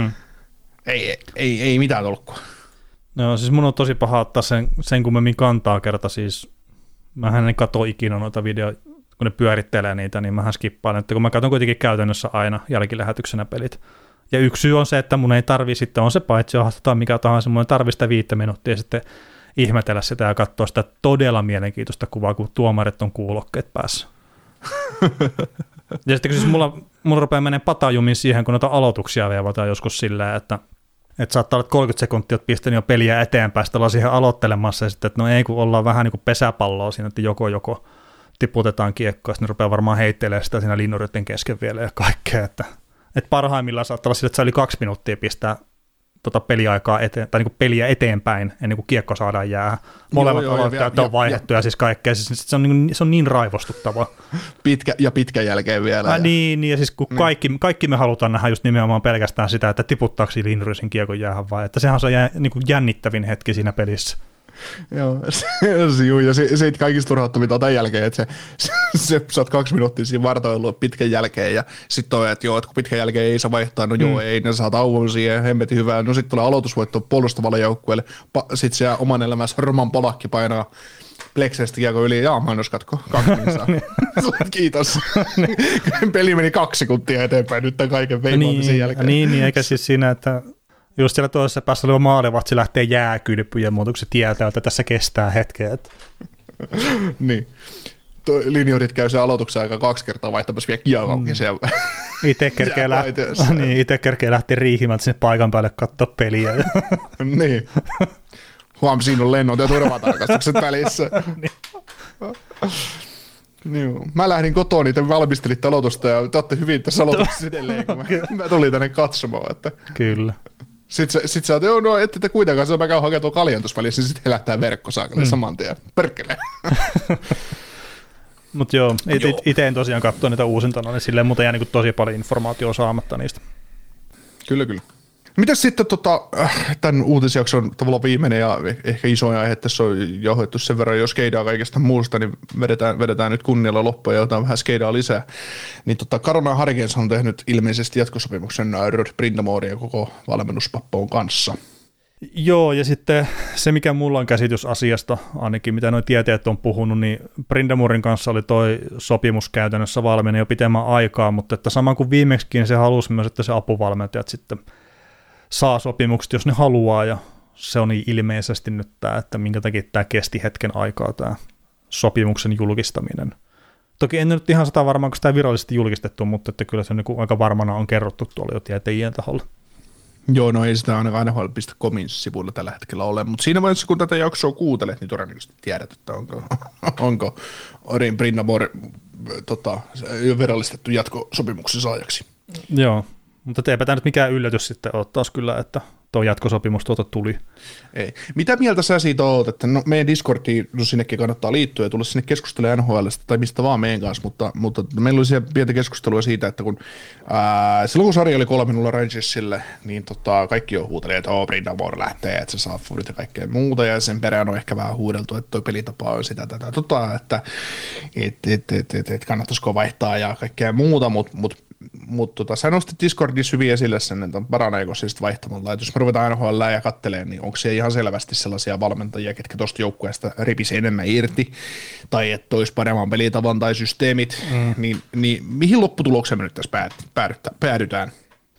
Ei mitään tolkkua. No siis mun on tosi paha ottaa sen kummemmin kantaa kerta, siis mähän en katso ikinä noita videoita, kun ne pyörittelee niitä, niin mähän skippaan, että kun mä katson kuitenkin käytännössä aina jälkilähetyksenä pelit. Ja yksi syy on se, että mun ei tarvii sitten, on se paitsi haastetaan mikä tahansa, mun ei tarvii sitä 5 minuuttia sitten ihmetellä sitä ja katsoa sitä todella mielenkiintoista kuvaa, kun tuomarit on kuulokkeet päässä. Ja sitten kun siis mulla rupeaa menemään patajumiin siihen, kun noita aloituksia veivataan joskus silleen, että saattaa olla 30 sekuntia, että pistänyt jo peliä eteenpäin, sitten ollaan siihen aloittelemassa, ja sitten, että no ei, kun ollaan vähän niin kuin pesäpalloa siinä, että joko tiputetaan kiekkoa, ja sitten ne rupeaa varmaan heittelemään sitä siinä linnurytten kesken vielä ja kaikkea, että parhaimmillaan saattaa olla sillä, että se oli 2 minuuttia pistää peliaikaa tai niin kuin peliä eteenpäin, ennen kuin kiekko saadaan jäähän. Molemmat aloittajat on vaihdettu ja siis kaikkea. Siis se on niin raivostuttavaa. Pitkän jälkeen vielä. Niin, ja siis kun kaikki me halutaan nähdä just nimenomaan pelkästään sitä, että tiputtaako Lindrysin kiekon jäähän vai, että sehän on se niin kuin jännittävin hetki siinä pelissä. Joo, ja se kaikista turhauttavia tämän jälkeen, että se saat 2 minuuttia siinä vartoilua pitkän jälkeen, ja sitten on, että joo, että kun pitkän jälkeen ei saa vaihtaa, no joo, ei, ne saa tauon siihen, hemmetin hyvää, no sitten tulee aloitusvoitto puolustavalle joukkueelle, sitten siellä oman elämässä Roman Polakki painaa Plexestä kiekko yli, mainoskatko, 2 minsaa. Kiitos. Peli meni 2 sekuntia eteenpäin nyt tämän kaiken veivaamisen jälkeen. Niin, eikä siis siinä, että just siellä toisessa päässä oli maalivahtsi lähtee jääkylpyjen muutokset tietää, että tässä kestää hetkeä. Niin. Linjurit käy sen aloituksen aika 2 kertaa vaihtamassa vielä kiekkoonkin siellä. Itse kerkee lähteä riihimään sinne paikan päälle katsoa peliä. Niin. Huom, siinä on lennot ja turvatarkastukset välissä. Niin. Mä lähdin kotoa, niin te valmistelitte aloitusta ja te olette hyvin tässä aloituksessa edelleen, kun mä tulin tänne katsomaan. Että. Kyllä. Sitten sä oot, joo, no ette te kuitenkaan, mä käyn hakemaan tuon kaljan tuossa välissä, niin sitten helättää verkkosaakalle saman tien. Perkele. Mutta joo, itse en tosiaan katsoa niitä uusintana, niin silleen muuten jää niin tosi paljon informaatiota saamatta niistä. Kyllä. Mitäs sitten tämän uutisjakson tavallaan viimeinen ja ehkä isoin aihe tässä on johdettu sen verran, jos skeidaa kaikesta muusta, niin vedetään nyt kunnialla loppuun ja otetaan vähän skeidaa lisää. Niin Carolina Hurricanes on tehnyt ilmeisesti jatkosopimuksen Rod Brindamoren ja koko valmennuspappoon kanssa. Joo, ja sitten se, mikä mulla on käsitys asiasta, ainakin mitä nuo tieteet on puhunut, niin Brindamoren kanssa oli toi sopimus käytännössä valmiina jo pitemmän aikaa, mutta että sama kuin viimeksikin se halusi myös, että se apuvalmentajat sitten saa sopimukset, jos ne haluaa, ja se on niin ilmeisesti nyt tämä, että minkä takia tämä kesti hetken aikaa tämä sopimuksen julkistaminen. Toki en nyt ihan 100 varmaan, kun sitä virallisesti julkistettu, mutta että kyllä se niin aika varmana on kerrottu tuolla jo tietäjien taholla. Joo, no ei sitä ainakaan NHL.comin sivuilla tällä hetkellä ole, mutta siinä vaiheessa, kun tätä jaksoa kuuntelet, niin todennäköisesti tiedät, että onko Orin Brindamore virallistettu jatkosopimuksen saajaksi. Joo. Mutta eipä tämä nyt mikään yllätys sitten ole taas kyllä, että tuo jatkosopimus tuli. Ei. Mitä mieltä sä siitä oot, että no, meidän Discordiin, no sinnekin kannattaa liittyä ja tulla sinne keskustelemaan NHL:stä tai mistä vaan meidän kanssa, mutta meillä oli siellä pientä keskustelua siitä, että kun silloin kun sarja oli 3-0 Rangersille, niin kaikki jo huuteli, että Brindamore lähtee, että se saa furit ja kaikkea muuta, ja sen perään on ehkä vähän huudeltu, että toi pelitapa on sitä että kannattaisiko vaihtaa ja kaikkea muuta, mutta sä nostit Discordissa hyvin esille sen, että paraneeko se sitten vaihtamalla. Että jos me ruvetaan NHL ja katselemaan, niin onko siellä ihan selvästi sellaisia valmentajia, ketkä tuosta joukkueesta ripisi enemmän irti, tai että olisi paremman pelitavan tai systeemit, niin mihin lopputulokseen me nyt tässä päädytään?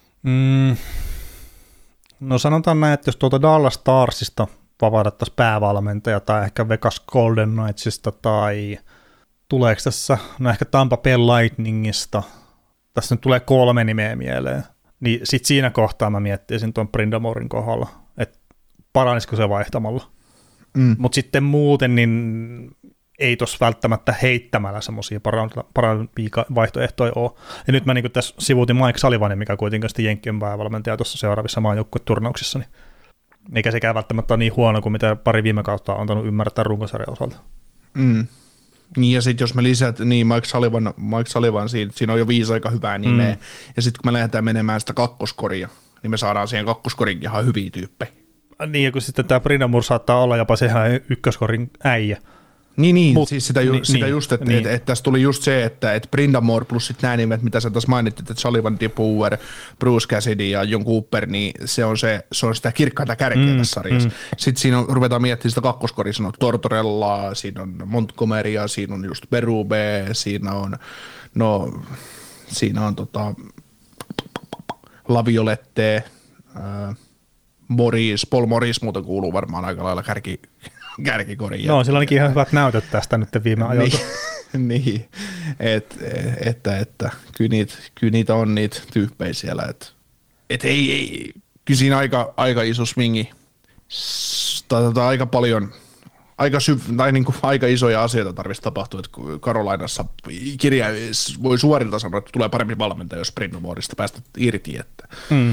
No sanotaan näin, että jos tuolta Dallas Starsista vapautettaisiin päävalmentaja, tai ehkä Vegas Golden Knightsista, tai tuleeko tässä, no ehkä Tampa Bay Lightningista, tässä nyt tulee 3 nimeä mieleen, niin sitten siinä kohtaa mä miettisin tuon Brindamoren kohdalla, että paranisiko se vaihtamalla. Mutta sitten muuten, niin ei tuossa välttämättä heittämällä semmoisia parempia vaihtoehtoja ole. Ja nyt mä niin tässä sivuutin Mike Sullivanin, mikä kuitenkin sitten Jenkkien päävalmentaja tuossa seuraavissa maajoukkueturnauksissa, niin eikä sekään välttämättä ole niin huono kuin mitä pari viime kautta on antanut ymmärtää runkosarjan osalta. Niin ja sitten jos me lisät, niin Mike Sullivan siinä on jo 5 aika hyvää nimeä, ja sitten kun me lähdetään menemään sitä kakkoskoria, niin me saadaan siihen kakkoskorin ihan hyviä tyyppejä. Niin, ja kun sitten tämä Brindamore saattaa olla jopa se ihan ykköskorin äijä. Niin, siis sitä just, että niin. että tässä tuli just se, että Brindamore plus sitten nämä nimet, mitä sä taas mainittit, että Sullivan, DePower, Bruce Cassidy ja John Cooper, niin se on sitä kirkkaita kärkeä tässä sarjassa. Sitten siinä ruvetaan miettimään sitä kakkoskoria, siinä on Tortorella, siinä on Montgomerya, siinä on just Berube, siinä on Laviolette, Paul Morris muuten kuuluu varmaan aika lailla kärkikoriin. No, sillä on ainakin ihan hyvät näytöt tästä nyt viime ajoilta. Niin, että kyllä niitä on niitä tyyppejä siellä, että ei, kyllä siinä aika iso swingi, aika paljon, aika isoja asioita tarvitsisi tapahtua, että Carolinassa kirja voi suorilta sanoa, että tulee parempi valmentaja, jos Brindamoresta päästä irti. Että.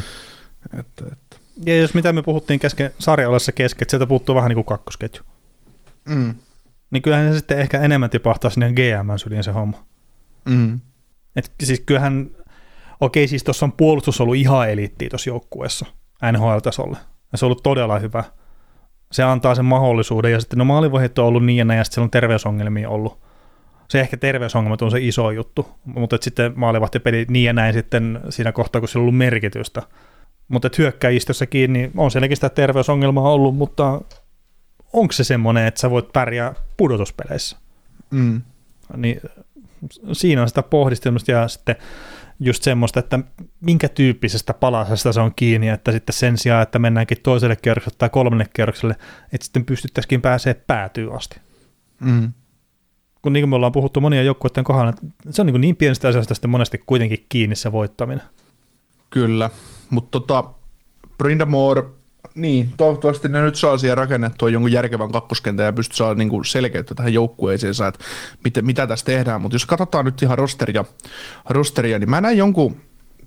Ja jos mitä me puhuttiin sarja olessa kesken, että sieltä puuttuu vähän niin kuin kakkosketju. Niin kyllähän se sitten ehkä enemmän tipahtaa sinne GM:n syliin se homma. Et siis kyllähän, siis tuossa on puolustus ollut ihan eliittiä tuossa joukkueessa NHL-tasolle. Ja se on ollut todella hyvä. Se antaa sen mahdollisuuden, ja sitten maalivahdit on ollut niin ja näin, ja sitten siellä on terveysongelmia ollut. Se ehkä terveysongelmat on se iso juttu, mutta sitten maalivahtipeli niin ja näin sitten siinä kohtaa, kun sillä on ollut merkitystä. Mutta hyökkäjistössäkin niin on sielläkin sitä terveysongelmaa ollut, mutta onko se semmoinen, että sä voit pärjää pudotuspeleissä? Niin siinä on sitä pohdistelmista ja sitten just semmoista, että minkä tyyppisestä palasesta se on kiinni, että sitten sen sijaan, että mennäänkin toiselle kierrokselle tai kolmannelle kierrokselle, että sitten pystyttäisikin pääsee päätyyn asti. Kun niin kuin me ollaan puhuttu monia joukkueiden kohdalla, se on niin pienestä asiasta sitten monesti kuitenkin kiinni se voittaminen. Kyllä, mutta Brindamore, niin toivottavasti ne nyt saa siihen rakennettua jonkun järkevän kakkoskentän ja pystyy saamaan niin selkeyttä tähän joukkueeseensa, että mitä tässä tehdään, mutta jos katsotaan nyt ihan rosteria, niin mä näen jonkun,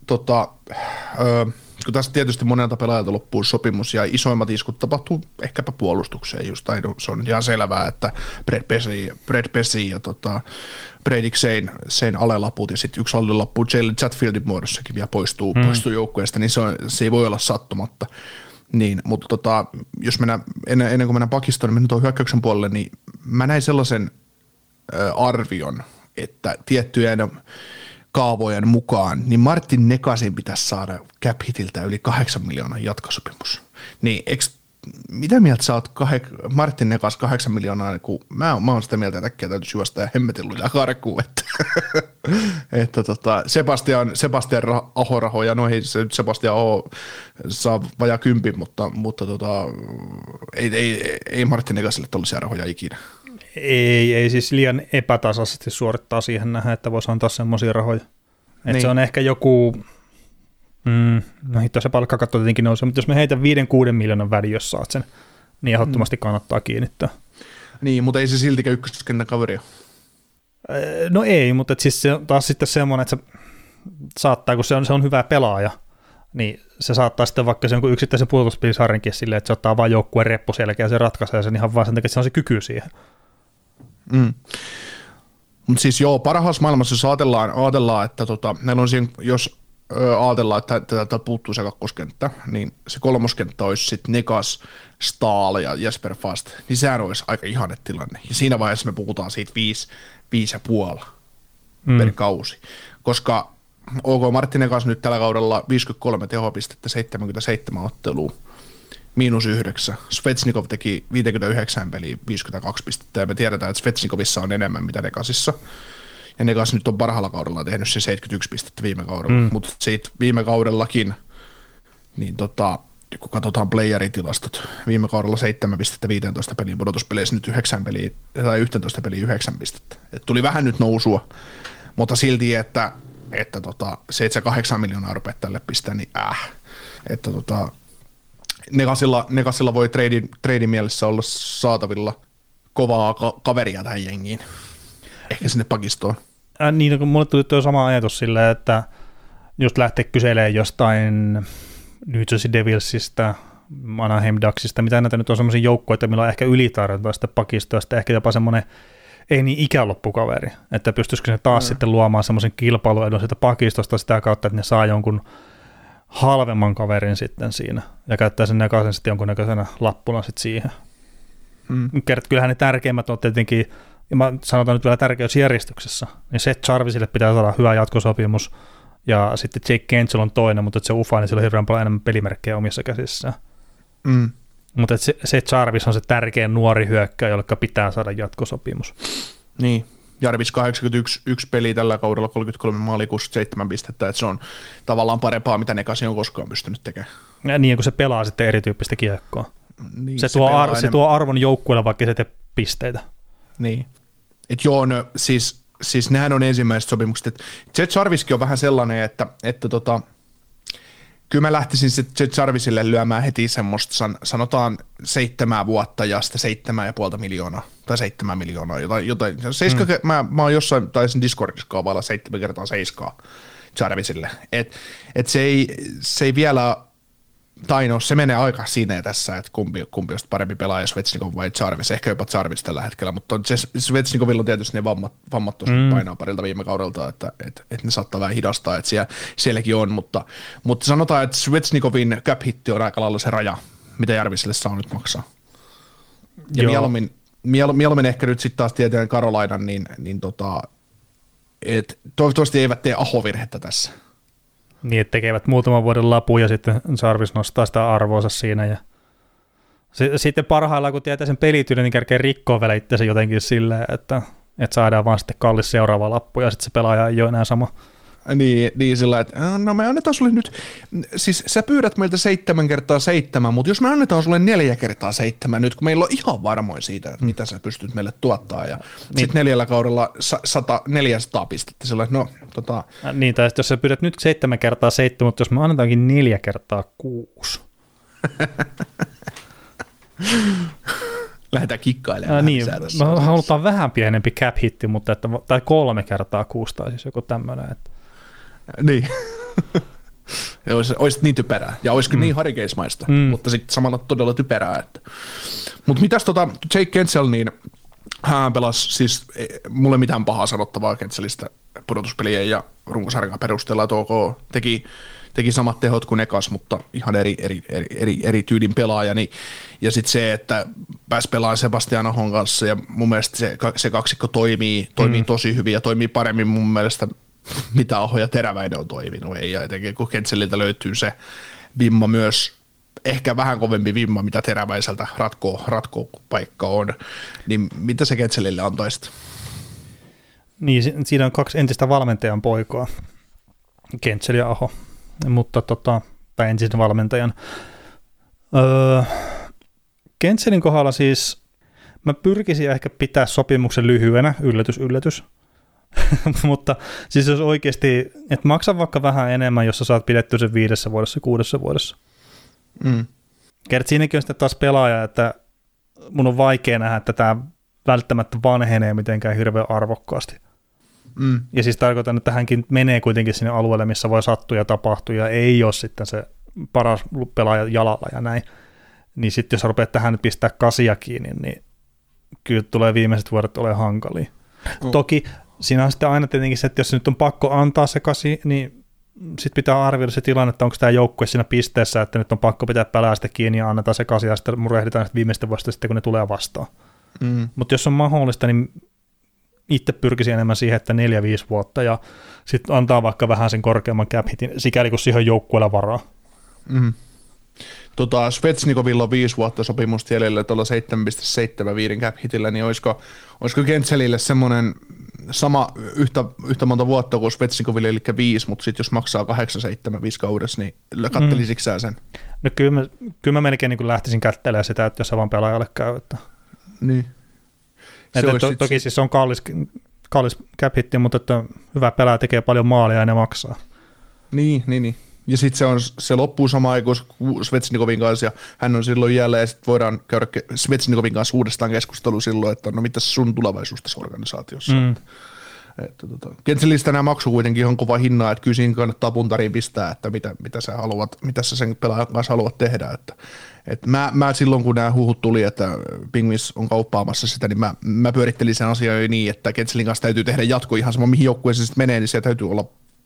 kun tässä tietysti monelta pelaajalta loppuu sopimus ja isoimmat iskut tapahtuu ehkäpä puolustukseen just, tai se on ihan selvää, että Brad Pesci ja Brady Sein alelaput ja sitten yksi alelappu Jalen Chatfieldin muodossakin vielä poistuu joukkueesta, niin se ei voi olla sattumatta. Niin, mutta jos mennään, ennen kuin mennään Pakistanin, mennään tuon hyökkäyksen puolelle, niin mä näin sellaisen arvion, että tiettyjen kaavojen mukaan, niin Martin Nekasin pitäisi saada cap hitiltä yli 8 miljoonan jatkosopimus. Niin mitä mieltä sä oot Martin Nekas 8 miljoonaa, kun mä oon sitä mieltä, että äkkiä täytyisi juosta ja hemmetin lujaa karkuun, että Sebastian Aho-rahoja, Sebastian Aho saa vajaa 10, mutta ei Martin Nekasille tällaisia rahoja ikinä. Ei siis liian epätasaisesti suorittaa siihen nähdä, että voisi antaa semmoisia rahoja. Että niin. Se on ehkä joku, no hitto se palkkakatto tietenkin nousee, mutta jos me heitä 5-6 miljoonan väliin, jos saat sen, niin ehdottomasti kannattaa kiinnittää. Niin, mutta ei se siltikään ykköskentän kaveria. No ei, mutta siis se on taas sitten semmoinen, että se saattaa, kun se on hyvä pelaaja, niin se saattaa sitten vaikka se jonkun yksittäisen puolustuspelisarjankin silleen, että se ottaa vain joukkueen reppu selkeä ja se ratkaisee sen ihan vaan sen takia, että se on se kyky siihen. Mutta siis joo, parhaassa maailmassa jos ajatellaan että meillä on siinä, jos ajatellaan, että täältä puuttuu se kakkoskenttä, niin se kolmoskenttä olisi sitten Nekas, Stahl ja Jesper Fast, niin sehän olisi aika ihane tilanne. Ja siinä vaiheessa me puhutaan siitä 5,5 per kausi, koska OK Martin Nekas nyt tällä kaudella 53 tehopistettä, 77 ottelua, -9. Svechnikov teki 59 peliä, 52 pistettä, ja me tiedetään, että Svechnikovissa on enemmän mitä Nekasissa. Ja Nekas nyt on parhaalla kaudella tehnyt se 71 pistettä viime kaudella, mutta siitä viime kaudellakin, niin kun katsotaan playeritilastot, viime kaudella 7 pistettä 15 peliin, pudotuspeleissä nyt 9 peliä, tai 11 peliä 9 pistettä. Et tuli vähän nyt nousua, mutta silti, että se, että 8 miljoonaa rupeat tälle pistää, niin että Nekasilla voi treidin mielessä olla saatavilla kovaa kaveria tähän jengiin, ehkä sinne pakistoon. Niin, kun mulle tuli tuo sama ajatus silleen, että just lähteä kyselemään jostain New Jersey Devilsistä, Anaheim Ducksista, mitä näitä nyt on semmoisia joukkoja, millä on ehkä ylitarjontaa sitä pakistoa, sitten ehkä jopa semmoinen ei niin ikäloppukaveri, että pystyisikö ne taas sitten luomaan semmoisen kilpailuedon siitä pakistosta sitä kautta, että ne saa jonkun halvemman kaverin sitten siinä ja käyttää sen näköisen sitten jonkunnäköisenä lappuna sitten siihen. Kyllähän ne tärkeimmät on tietenkin, ja mä sanotaan nyt vielä tärkeysjärjestyksessä, niin Seth Jarvisille pitää saada hyvä jatkosopimus, ja sitten Jake Gensel on toinen, mutta se ufa, niin sillä on hirveän paljon enemmän pelimerkkejä omissa käsissään. Mutta Seth Jarvis on se tärkein nuori hyökkäjä, jolle pitää saada jatkosopimus. Niin, Jarvis 81 peliä tällä kaudella, 33 maalia, 67 pistettä, että se on tavallaan parempaa, mitä Nekasi on koskaan pystynyt tekemään. Ja niin, kun se pelaa sitten erityyppistä kiekkoa. Niin, se tuo arvon joukkueelle, vaikka se tee pisteitä. Niin. Et joo, no, siis nehän on ensimmäiset sopimukset. Et Jet Jarviskin on vähän sellainen, että kyllä mä lähtisin Jet Jarvisille lyömään heti semmoista, sanotaan 7 vuotta ja sitten 7,5 miljoonaa tai 7 miljoonaa, jotain. Mä oon jossain, taisin Discordissa kaavailla 7x7 Jarvisille. Et se ei vielä, tai no se menee aika siinä ja tässä, että kumpi on parempi pelaaja, Svechnikov vai Jarvis, ehkä jopa Jarvis tällä hetkellä, mutta Svechnikovilla on tietysti ne vammat tuossa painaa parilta viime kaudelta, että ne saattaa vähän hidastaa, että sielläkin on, mutta sanotaan, että Svechnikovin cap-hitti on aika lailla se raja, mitä Jarvisille saa nyt maksaa. Ja mieluummin ehkä nyt sitten taas tietenkin Carolinan, niin toivottavasti eivät tee Aho-virhettä tässä. Niin, että tekevät muutaman vuoden lapun ja sitten Jarvis nostaa sitä arvoonsa siinä. Ja sitten parhaillaan, kun tietää sen pelityylin, niin kerkee rikkoa vielä itseänsä jotenkin silleen, että saadaan vaan sitten kallis seuraava lappu ja sitten se pelaaja ei ole enää sama. Niin sillä, että no me annetaan sulle nyt, siis sä pyydät meiltä 7x7, mutta jos me annetaan sulle 4x7 nyt, kun meillä on ihan varmoin siitä, että mitä sä pystyt meille tuottaa, ja sitten 4 kaudella 400 pistettä, sillä no Niin, tai jos sä pyydät nyt 7x7, mutta jos me annetaankin 4x6. Lähdetään kikkailemaan. Niin, me halutaan vähän pienempi cap-hitti, mutta tai 3x6 tai siis joku tämmöinen, että niin. Olisit niin typerää. Ja olisiko niin harikeismaista, mutta sitten samalla todella typerää. Mutta mitäs Jake Gensel, niin hän pelasi, siis mulle mitään pahaa sanottavaa Genselistä pudotuspelien ja runkosarjan perusteella, että OK teki samat tehot kuin Nekas, mutta ihan eri tyylin pelaaja. Ja sitten se, että pääsi pelaamaan Sebastian Ahon kanssa, ja mun mielestä se kaksikko toimii tosi hyvin ja toimii paremmin mun mielestä, mitä Aho ja Teräväinen on toiminut. Ja etenkin kun Genseliltä löytyy se vimma myös, ehkä vähän kovempi vimma, mitä Teräväiseltä ratkoo paikka on, niin mitä se Genselille antaisit? Niin, siinä on 2 entistä valmentajan poikaa, Gentsel ja Aho, mutta tai entisen valmentajan. Gentselin kohdalla siis mä pyrkisin ehkä pitää sopimuksen lyhyenä, yllätys. Mutta siis jos oikeasti, että maksa vaikka vähän enemmän, jos sä saat pidettyä sen 5 vuodessa, 6 vuodessa. Siinäkin on sitten taas pelaaja, että mun on vaikea nähdä, että tämä välttämättä vanhenee mitenkään hirveän arvokkaasti. Ja siis tarkoitan, että hänkin menee kuitenkin sinne alueelle, missä voi sattua ja tapahtua, ja ei ole sitten se paras pelaaja jalalla ja näin. Niin sitten jos rupeat tähän pistää 8 kiinni, niin kyllä tulee viimeiset vuodet olemaan hankalia. Toki siinä on sitten aina tietenkin se, että jos nyt on pakko antaa se 8, niin sitten pitää arvioida se tilanne, että onko tämä joukkue siinä pisteessä, että nyt on pakko pitää pelästä kiinni ja annetaan se 8 ja sitten murehditaan viimeisten vuosta sitten, kun ne tulee vastaan. Mutta jos on mahdollista, niin itse pyrkisin enemmän siihen, että 4-5 vuotta ja sitten antaa vaikka vähän sen korkeamman cap-hitin, sikäli kun siihen on joukkueella varaa. Svechnikovilla on 5 vuotta sopimusta jäljellä tuolla 7,75 cap-hitillä, niin olisiko Gentselille semmoinen sama yhtä monta vuotta kuin Svechnikoville, eli 5, mutta sitten jos maksaa 8-7-5 kaudessa, niin kattelisitko sä sen? No kyllä mä melkein niin lähtisin kättelemään sitä, että jos se vaan pelaajalle käy. Että. Niin. Toki siis se on kallis cap-hitti, mutta että hyvä pelaaja tekee paljon maalia ja ne maksaa. Niin. Ja sitten se loppuu samaan aikaan Svechnikovin kanssa, ja hän on silloin jälleen, ja sitten voidaan käydä Svechnikovin kanssa uudestaan keskustelu silloin, että no mitäs sun tulevaisuus tässä organisaatiossa. Gentselistä nämä maksu kuitenkin on kova hinnaa, että kyllä siinä kannattaa puntariin pistää, että mitä sä sen pelaajan kanssa haluat tehdä. Että mä silloin, kun nämä huhut tuli, että Penguins on kauppaamassa sitä, niin mä pyörittelin sen asian jo niin, että Gentselin kanssa täytyy tehdä jatko ihan sama, mihin joukkueeseen sitten menee, niin siellä täytyy olla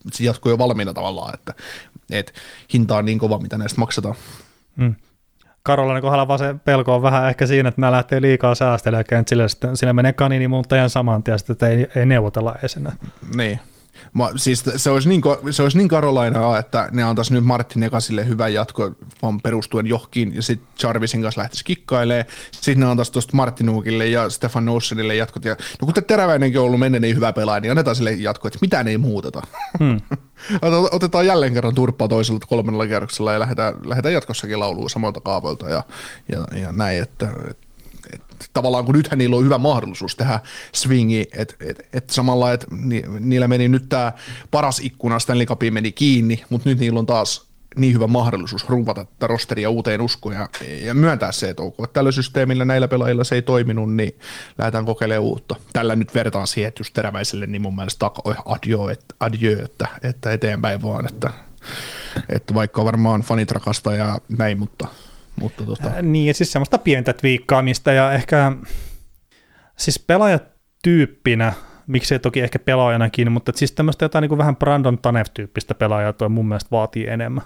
se jatkuu jo valmiina tavallaan, että hinta on niin kova, mitä näistä maksetaan. Karolainen kohdalla vaan se pelko on vähän ehkä siinä, että mä lähtee liikaa säästelemään kentsille, siinä menee kaninimuuttajan saman tien, että ei neuvotella edes enää. Niin. Siis se olisi niin Carolinaa, että ne antaisi nyt Martin Ekasille hyvän jatko vaan perustuen johonkin, ja sitten Jarvisin kanssa lähtisi kikkailemaan, sitten ne antaisi tuosta Martin Nukille ja Stefan Nosenille jatkot, ja no kun Teräväinenkin on ollut menneen niin hyvä pelaaja, niin annetaan sille jatko, että mitään ei muuteta. Otetaan jälleen kerran turppaa toisella 3. kierroksella ja lähdetään jatkossakin lauluun samalta kaavoilta ja näin, että tavallaan kun nythän niillä on hyvä mahdollisuus tehdä swingi, että samalla, että niillä meni nyt tämä paras ikkuna Stanley Cupiin meni kiinni, mutta nyt niillä on taas niin hyvä mahdollisuus ruuvata tätä rosteria uuteen uskoon ja myöntää se, että tällä systeemillä näillä pelaajilla se ei toiminut, niin lähdetään kokeilemaan uutta. Tällä nyt vertaan siihen, että just Teräväiselle, niin mun mielestä adieu, että eteenpäin vaan, että vaikka varmaan fanit rakastaa ja näin, mutta Niin, ja siis semmoista pientä twiikkaamista ja ehkä siis pelaajatyyppinä, miksei toki ehkä pelaajanakin, mutta siis tämmöistä jotain niin kuin vähän Brandon Tanev-tyyppistä pelaajaa toi mun mielestä vaatii enemmän.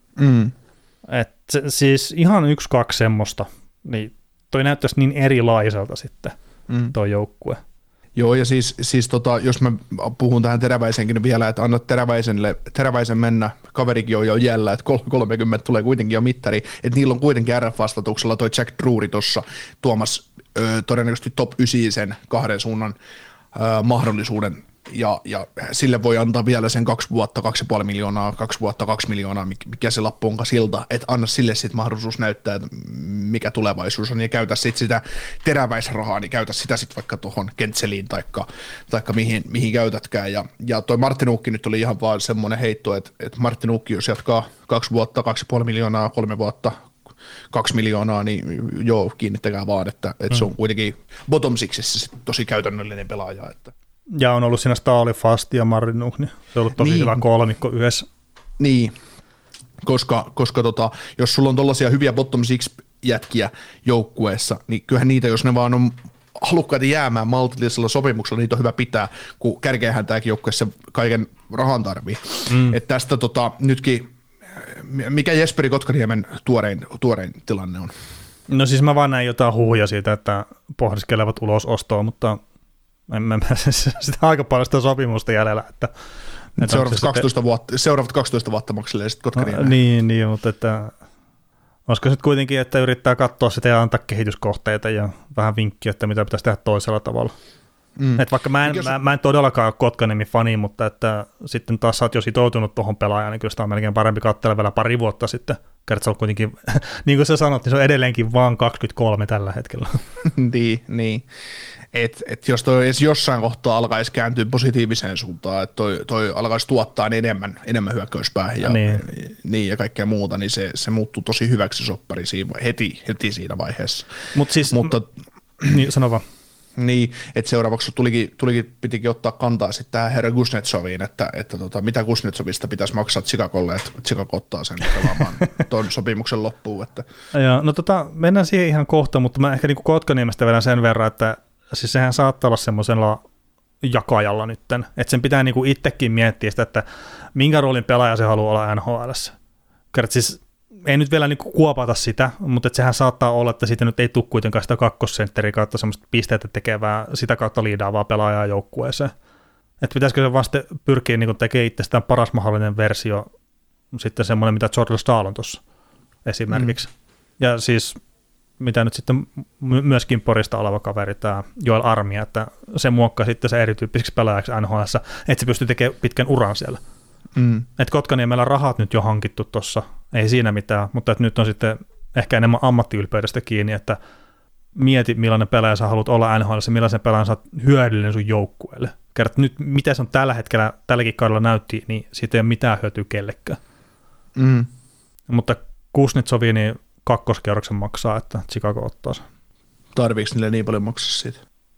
Siis ihan 1-2 semmoista, niin toi näyttäisi niin erilaiselta sitten toi joukkue. Joo, ja siis jos mä puhun tähän Teräväisenkin vielä, että annat Teräväisen mennä, kaverikin on jo jällä, että 30 tulee kuitenkin jo mittari, että niillä on kuitenkin RF-vastatuksella toi Jack Drury tuossa tuomassa todennäköisesti top 9 sen 2 suunnan mahdollisuuden, ja sille voi antaa vielä sen 2 vuotta 2,5 miljoonaa, 2 vuotta 2 miljoonaa, mikä se lappu onkaan siltä, että anna sille sitten mahdollisuus näyttää, että mikä tulevaisuus on, ja käytä sitten sitä Teräväisrahaa, niin käytä sitä sitten vaikka tuohon Kentseliin taikka mihin käytätkään, ja toi Martin Uukki nyt oli ihan vaan semmoinen heitto, että Martin Uukki, jos jatkaa 2 vuotta 2,5 miljoonaa, 3 vuotta 2 miljoonaa, niin joo, kiinnittäkää vaan, että se on kuitenkin bottom sixissä tosi käytännöllinen pelaaja, että ja on ollut siinä Staali, Fast ja Marinuk, niin se on ollut tosi hyvä kolmikko yhdessä. Niin, koska jos sulla on tollaisia hyviä bottom six jätkiä joukkueessa, niin kyllähän niitä, jos ne vaan on halukkaita jäämään maltillisella sopimuksella, niitä on hyvä pitää, kun kärkeenhän tämäkin joukkueessa kaiken rahan tarvii. Että tästä nytkin, mikä Jesperi Kotkaniemen tuorein tilanne on? No siis mä vaan näin jotain huhuja siitä, että pohdiskelevat ulos ostoa, mutta en sitä aika paljon sitä sopimusta jäljellä. Että seuraavat 12 vuotta makselee sitten Kotkaniemeen. Niin, mutta että olisiko nyt kuitenkin, että yrittää katsoa sitä ja antaa kehityskohteita ja vähän vinkkiä, että mitä pitäisi tehdä toisella tavalla. Että vaikka mä en todellakaan ole Kotkaniemen fani, mutta että sitten taas sä oot jo sitoutunut tuohon pelaajaan, niin kyllä sitä on melkein parempi katsella vielä pari vuotta sitten. Kerta se on kuitenkin, niin kuin sä sanot, niin se on edelleenkin vaan 23 tällä hetkellä. niin. Et jos toi edes jossain kohtaa alkaisi kääntyä positiiviseen suuntaan, että toi alkaisi tuottaa enemmän hyökkäyspäähän ja kaikkea muuta, niin se muuttuu tosi hyväksi soppari heti siinä vaiheessa. Mutta niin, sano vaan. Niin, että seuraavaksi pitikin ottaa kantaa sitten tähän herra Kuznetsoviin, että mitä Kuznetsovista pitäisi maksaa Chicagolle, että Chicago ottaa sen pelaamaan tuon sopimuksen loppuun. Että. Ja, no mennään siihen ihan kohta, mutta mä ehkä niin kuin Kotkaniemestä vedän sen verran, että siis sehän saattaa olla semmoisella jakajalla nytten, että sen pitää niinku itsekin miettiä sitä, että minkä roolin pelaaja se haluaa olla NHL:ssä. Siis ei nyt vielä niinku kuopata sitä, mutta että sehän saattaa olla, että siitä nyt ei tule kuitenkaan sitä kakkosentteriä kautta semmoista pisteitä tekevää, sitä kautta liidaavaa pelaajaa joukkueeseen. Että pitäisikö se vasta pyrkiä niinku tekemään itsestään paras mahdollinen versio, sitten semmoinen, mitä Jordan Staal on tuossa esimerkiksi. Ja siis mitä nyt sitten myöskin Porista oleva kaveri, tämä Joel Armia, että se muokkaa sitten se erityyppiseksi pelaajaksi NHL:ssä, että se pystyy tekemään pitkän uran siellä. Että Kotkaniemellä rahat nyt jo hankittu tuossa, ei siinä mitään, mutta että nyt on sitten ehkä enemmän ammattiylpeydestä kiinni, että mieti millainen pelaaja sä haluat olla NHL:ssä, millaisen pelaajan sä oot hyödyllinen sun joukkueelle. Kerrot nyt, mitä se on tällä hetkellä, tälläkin kaudella näytti, niin siitä ei ole mitään hyötyä kellekään. Mutta Kuznetsovi, niin kakkoskierroksen maksaa, että Chicago ottaa sen. Tarviiko niille niin paljon maksaa siitä?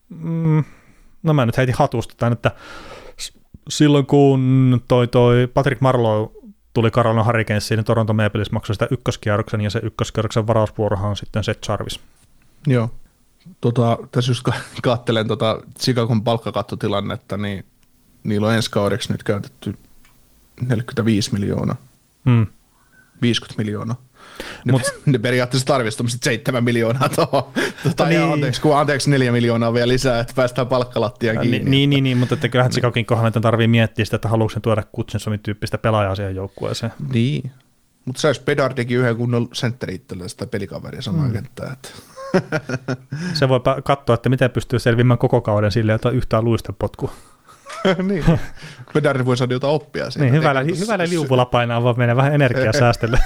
No mä nyt heitin hatusta tämän, että silloin kun toi Patrick Marleau tuli Carolina Hurricanesiin, niin Toronto Maple Leafs maksoi sitä ykköskierroksen, ja se ykköskierroksen varausvuorohan on sitten Seth Jarvis. Joo. Tässä just katselen Chicagon palkkakattotilannetta, niin niillä on ensi kaudeksi nyt käytetty 45 miljoonaa. 50 miljoonaa. Ne periaatteessa tarvitsisi 7 miljoonaa tuohon. Anteeksi 4 miljoonaa vielä lisää, että päästään palkkalattiaan kiinni. Niin, mutta että kyllähän Chicagoin kohdalla tarvii miettiä sitä, että haluatko tuoda Kutsensomin tyyppistä pelaajaa siihen joukkueeseen. Niin, mutta saisi Bedardikin yhden kunnon sentteri itselleen sitä pelikaveria samaan kenttään. Se voi katsoa, että miten pystyy selviämään koko kauden silleen, että on yhtään luistepotkua. Niin, Bedard voi saada jotain oppia siitä. Niin, hyvällä liuvulla painaa, vaan menee vähän energiaa säästelle.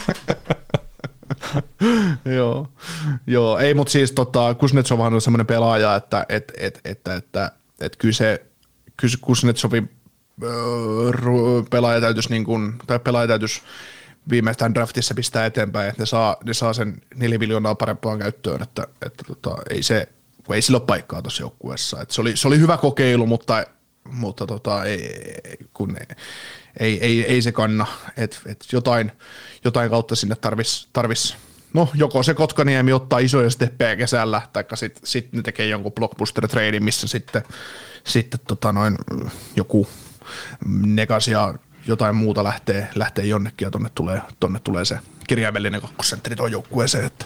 Joo, ei, mutta siis Kuznetsovhan on semmoinen pelaaja, että kyllä se Kuznetsovin pelaaja täytyisi viimeistään draftissa pistää eteenpäin, että ne saa sen 4 miljoonaa parempaan käyttöön, että ei sillä ole paikkaa tuossa joukkueessa. Se oli hyvä kokeilu, mutta ei se kanna, että jotain kautta sinne tarvis joko se Kotkaniemi ottaa isoja steppejä kesällä, tai sitten ne tekee jonkun blockbuster-treidin, missä sitten joku Negas ja jotain muuta lähtee jonnekin, ja tonne tulee se kirjaimellinen kakkosentteri tuon joukkueeseen. Että.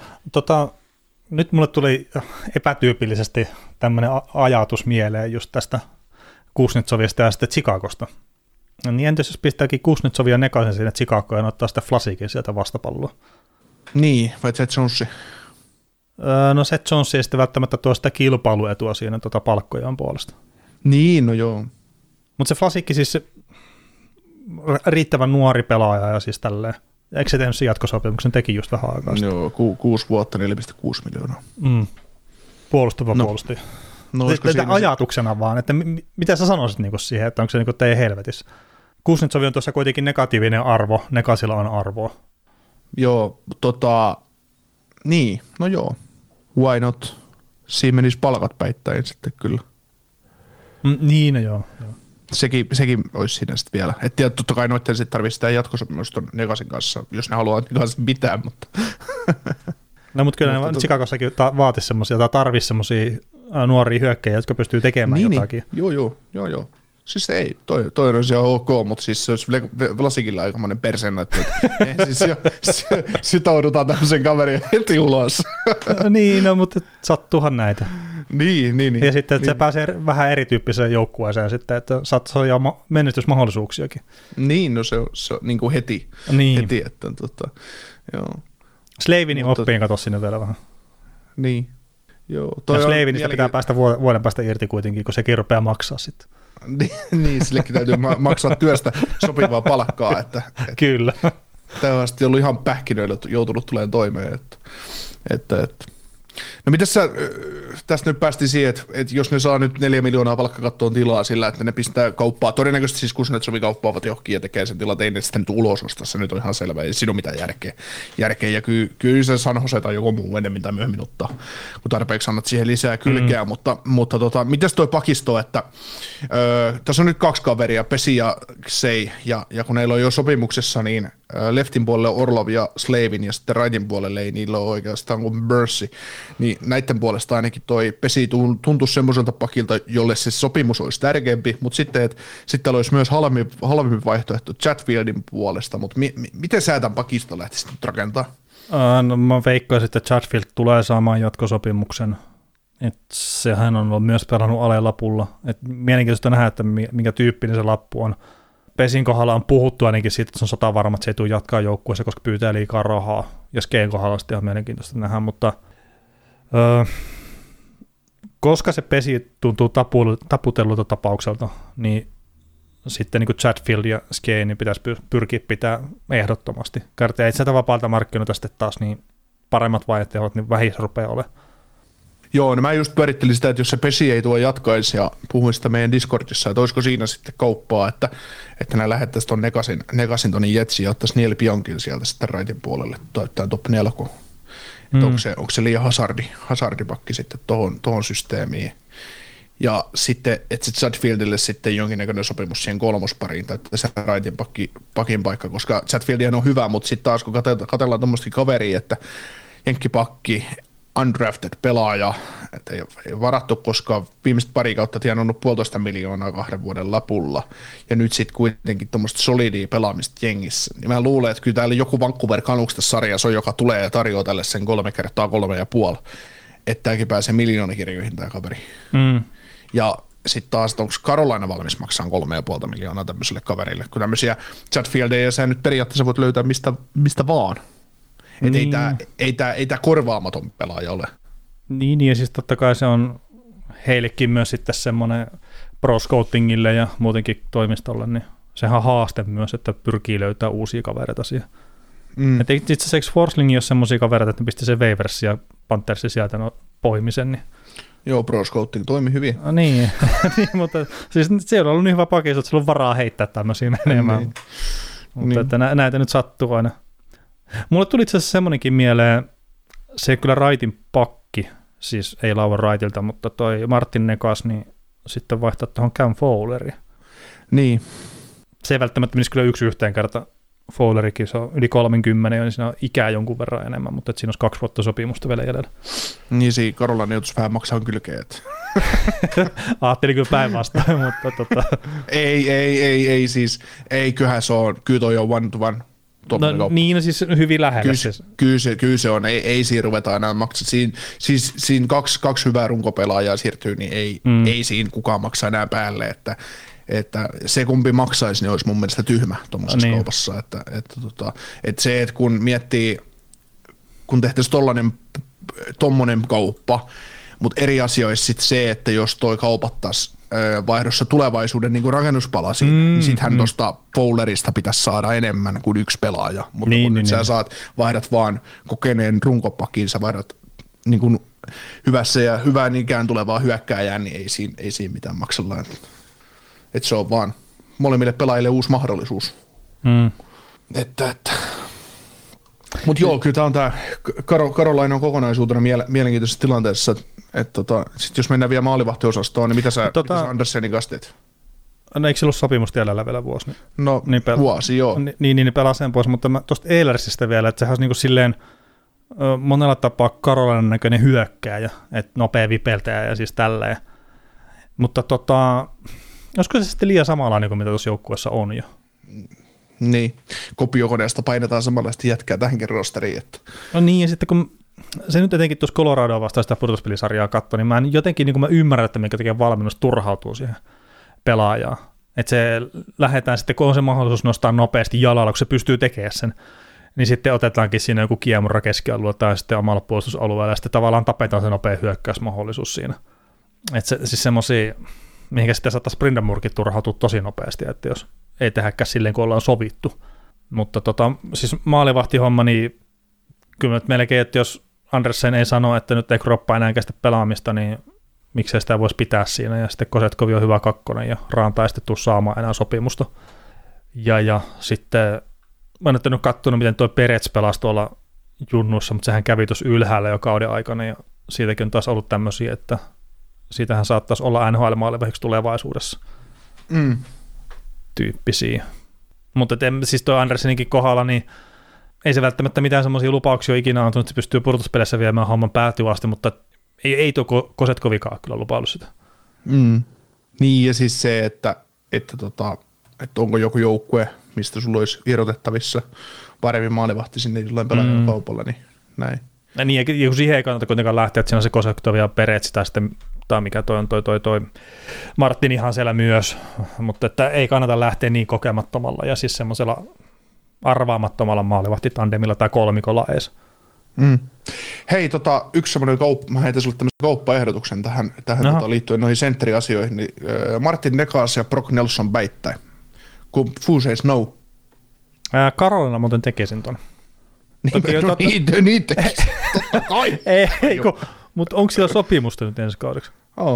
Nyt mulle tuli epätyypillisesti tämmöinen ajatus mieleen just tästä Kuznetsovista ja sitten Chicagosta. Niin entäs jos pistääkin Kuznetsovia Nekasen sinne Chicagoon ja ottaa sitten Flasikin sieltä vastapalloa? Niin, vai Seth Jonesi? No Seth Jonesi ei sitten välttämättä tuo sitä kilpailuetua siinä palkkojaan puolesta. Niin, no joo. Mutta se Flasikki siis riittävän nuori pelaaja ja siis tälleen. Eikö se tehnyt se jatkosopimuksen, teki just vähän aikaa sitten? Joo, 6 vuotta, 4,6 miljoonaa. Puolustava puolustaja. No, ajatuksena vaan, että mitä sä sanoisit niinku siihen, että onko se niinku teidän helvetissä? Kuznetsov on tuossa kuitenkin negatiivinen arvo, Nekasilla on arvoa. Joo, niin, no joo. Why not? Siinä menisi palkat päittäin sitten kyllä. Niin, no joo. Sekin olisi siinä sitten vielä. Että totta kai noitten sitten tarvitsisi sitä jatkosopimusta Negasin kanssa, jos ne haluaa Negasin mitään, mutta. No mutta kyllä ne Chicagossakin vaatisi semmoisia, tai tarvitsisi semmoisia nuoria hyökkäjiä, jotka pystyy tekemään jotakin. Joo. Siis ei, toi on ihan ok, mutta siis se olisi Vlasikilla aikamoinen persena, että siis sitoudutaan tämmöisen kaverin heti ulos. Niin, no, mutta sattuuhan näitä. Niin. Ja sitten, että se pääsee vähän erityyppiseen joukkueeseen sitten, että saattaa olla menestysmahdollisuuksiakin. Niin, no se on niin kuin heti. Niin. Heti, että joo. Slavinin oppiin katso sinne vielä vähän. Niin. Joo. Ja Slavinista pitää päästä vuoden päästä irti kuitenkin, kun sekin rupeaa maksaa sitten. Niin, sillekin täytyy maksaa työstä sopivaa palkkaa. Että kyllä. Tämä on asti ollut ihan pähkinöillä joutunut tulemaan toimeen. Että. No mitäs sä, tästä nyt päästiin siihen, että jos ne saa nyt 4 miljoonaa palkkakattoon tilaa sillä, että ne pistää kauppaa, todennäköisesti siis Kuznetsovin kauppaavat johonkin ja tekee sen tilat, ei ne sitä nyt ulos ostaa, se nyt on ihan selvä, ei siinä ole mitään järkeä. Ja kyllä se San Jose tai joku muu enemmän tai myöhemmin ottaa, kun tarpeeksi annat siihen lisää kylkeä, mutta mitäs toi pakisto, että tässä on nyt 2 kaveria, Pesi ja Xei, ja kun neillä on jo sopimuksessa, niin leftin puolelle Orlov ja Slavin ja sitten rightin puolelle ei niillä ole oikeastaan kuin Mercy, niin näiden puolesta ainakin toi Pesi tuntuisi semmoiselta pakilta, jolle se sopimus olisi tärkeämpi, mutta sitten olisi myös halvempi vaihtoehto Chatfieldin puolesta, mutta miten sä tämän pakista lähtisit nyt rakentaa? No mä veikkaisin, että Chatfield tulee saamaan jatkosopimuksen, että sehän on ollut myös pelannut alelapulla, että mielenkiintoista nähdä, että minkä tyyppinen se lappu on. Pesin kohdalla on puhuttu ainakin siitä, että se on 100% että se ei tule jatkaa joukkueessa, koska pyytää liikaa rahaa. Ja Skeen kohdalla on sitten ihan mielenkiintoista nähdä, mutta koska se Pesi tuntuu taputellulta tapaukselta, niin sitten niin Chatfield ja Skeen niin pitäisi pyrkiä pitää ehdottomasti. Kertaa ei sieltä vapaalta markkinoilta sitten taas niin paremmat vaihtoehdot, niin vähissä rupeaa olemaan. Joo, no mä just pyörittelin sitä, että jos se Pesi ei tuo jatkaisi ja puhuin sitä meidän Discordissa, että olisiko siinä sitten kauppaa, että nämä lähettäisiin tuon Negasin tuonne Jetsiin ja ottaisi Neil Pionkin sieltä sitten rightin puolelle täyttää top 4. Onko se liian hazardipakki sitten tuohon systeemiin. Ja sitten, että se Chatfieldille sitten jonkinnäköinen sopimus siihen 3. pariin täyttää se rightin pakin paikka, koska Chatfieldihan on hyvä, mutta sitten taas kun katsellaan tuommoista kaveria, että jenkkipakki, undrafted pelaaja, että ei varattu, koska viimeiset pari kautta tienannut 1,5 miljoonaa 2 vuoden lapulla, ja nyt sitten kuitenkin tuommoista solidia pelaamista jengissä. Niin mä luulen, että kyllä täällä joku Vancouver Canucks sarjassa on, joka tulee ja tarjoaa tälle sen 3x3,5, että tämäkin pääsee miljoonakirjoihin tämä kaveri. Ja sitten taas, että onko Carolina valmis maksaa 3,5 miljoonaa tämmöiselle kaverille, kun tämmöisiä Chatfieldeja sä nyt periaatteessa voit löytää mistä vaan. Niin. Ei tämä korvaamaton pelaaja ole. Niin, ja siis totta kai se on heillekin myös sitten semmoinen pro-scoutingille ja muutenkin toimistolle, niin sehän on haaste myös, että pyrkii löytää uusia kavereita siihen. Että itse asiassa Forsling, jos semmoisia kavereita, että ne pisti sen Waversi ja Panthersi sieltä poimisen, niin joo, pro-scouting toimi hyvin. Niin, mutta siis se on ollut niin hyvä pakis, että sillä on varaa heittää tämmöisiä menemään. Niin. Mutta niin. että näitä nyt sattuu aina. Mulle tuli itse asiassa semmoinenkin mieleen, se kyllä Wrightin pakki, siis ei Lauan Wrightilta, mutta toi Martin Necas, niin sitten vaihtaa tuohon Cam Fowleriin. Niin. Se ei välttämättä menisi kyllä 1-1 kerta. Fowlerikin, se on yli 30, niin siinä on ikää jonkun verran enemmän, mutta siinä olisi 2 vuotta sopimusta vielä jäljellä. Niin, siinä Carolina joutuisi vähän maksaa kylkeet. Ajattelin kyllä päinvastoin, mutta Ei siis, kyllähän se on, kyllä toi on one-to-one. No niin, siis hyvin lähellä. Kyllä se on, ei siinä ruveta enää maksaa. Siinä kaksi hyvää runkopelaajaa siirtyy, niin ei siinä kukaan maksaa enää päälle, että se kumpi maksaisi, niin olisi mun mielestä tyhmä tuommoisessa kaupassa. Että se, että kun miettii, kun tehtäisiin tommonen kauppa, mutta eri asia olisi sitten se, että jos toi kaupattaisiin vaihdossa tulevaisuuden niin rakennuspalasi, niin sittenhän tuosta Fowlerista pitäisi saada enemmän kuin 1 pelaaja. Mutta kun nyt sä vaihdat vaan kokeneen runkopakin, sä vaihdat niin kuin hyvässä ja hyvään ikään tulevaa hyökkääjää, niin ei siinä mitään maksella. Että se on vaan molemmille pelaajille uusi mahdollisuus. Mutta joo, kyllä tämä on tämä Carolina on kokonaisuutena mielenkiintoisessa tilanteessa, että sit jos mennään vielä maalivahtiosastoon, niin mitä sä Andersenin kanssa teet? No eikö se ollut sopimusta jäljellä vielä vuosi? No vuosi, joo. Niin pelaa sen pois, mutta tuosta Eilersistä vielä, että sehän olisi niinku silleen monella tapaa Carolinan näköinen hyökkääjä, että nopea vipeltäjä ja siis tälleen. Mutta olisiko se sitten liian samanlainen kuin mitä tuossa joukkueessa on jo? Niin, kopiokoneesta painetaan samanlaista jätkää tähänkin rosteriin. Että. No niin, ja sitten kun se nyt etenkin tuossa Coloradoa vastaan sitä pudotuspelisarjaa katsoi, niin mä jotenkin niin mä ymmärrän, että minkä takia valmennus turhautuu siihen pelaajaan. Että se lähdetään sitten, kun on se mahdollisuus nostaa nopeasti jalalla, kun se pystyy tekemään sen, niin sitten otetaankin siinä joku kiemurra keskialueella tai sitten omalla puolustusalueella, ja sitten tavallaan tapetaan se nopea hyökkäysmahdollisuus siinä. Että se, siis semmoisia, mihinkä sitten saattaa Brindamurkin turhautua tosi nopeasti, että jos ei tehdäkään silleen, kun ollaan sovittu. Mutta siis maalivahtihomma, niin kyllä nyt melkein, että jos Andersen ei sano, että nyt ei kroppa enää kestä pelaamista, niin miksei sitä voisi pitää siinä. Ja sitten Kosetkovi on hyvä 2 ja Raanta ei sitten tule saamaan enää sopimusta. Ja sitten mä en nyt katsonut, miten tuo Perets pelasi tuolla junnussa, mutta sehän kävi tuossa ylhäällä jo kauden aikana ja siitäkin on taas ollut tämmöisiä, että siitähän saattaisi olla NHL-maalivahdiksi tulevaisuudessa. Tyyppisiä. Mutta siis tuo Anderseninkin kohdalla, niin ei se välttämättä mitään semmoisia lupauksia ole ikinä antanut, että se pystyy pudotuspeleissä viemään homman päätyyn asti, mutta ei tuo Kosetkovikaan kyllä lupaillut sitä. Niin, ja siis se, että onko joku joukkue, mistä sulla olisi irrotettavissa paremmin maalivahti sinne jollain pelaajan kaupalla, niin näin. Ja niin, ja kun siihen ei kannata kuitenkaan lähteä, että siinä on se Kosetkovi ja Peretsi tai sitten tai mikä toi Martin ihan siellä myös, mutta että ei kannata lähteä niin kokemattomalla ja siis semmoisella arvaamattomalla maalivahtitandemilla tai kolmikolla ees. Hei, yksi semmoinen mä heitän sulle tämmöisen kauppaehdotuksen tähän liittyen noihin sentteri-asioihin, niin Martin Necas ja Brock Nelson päittäin. Who says no? Carolina muuten tekisin ton. Niin tekisin, totta kai. Ei, mutta onko siellä sopimusta nyt ensi kaudeksi?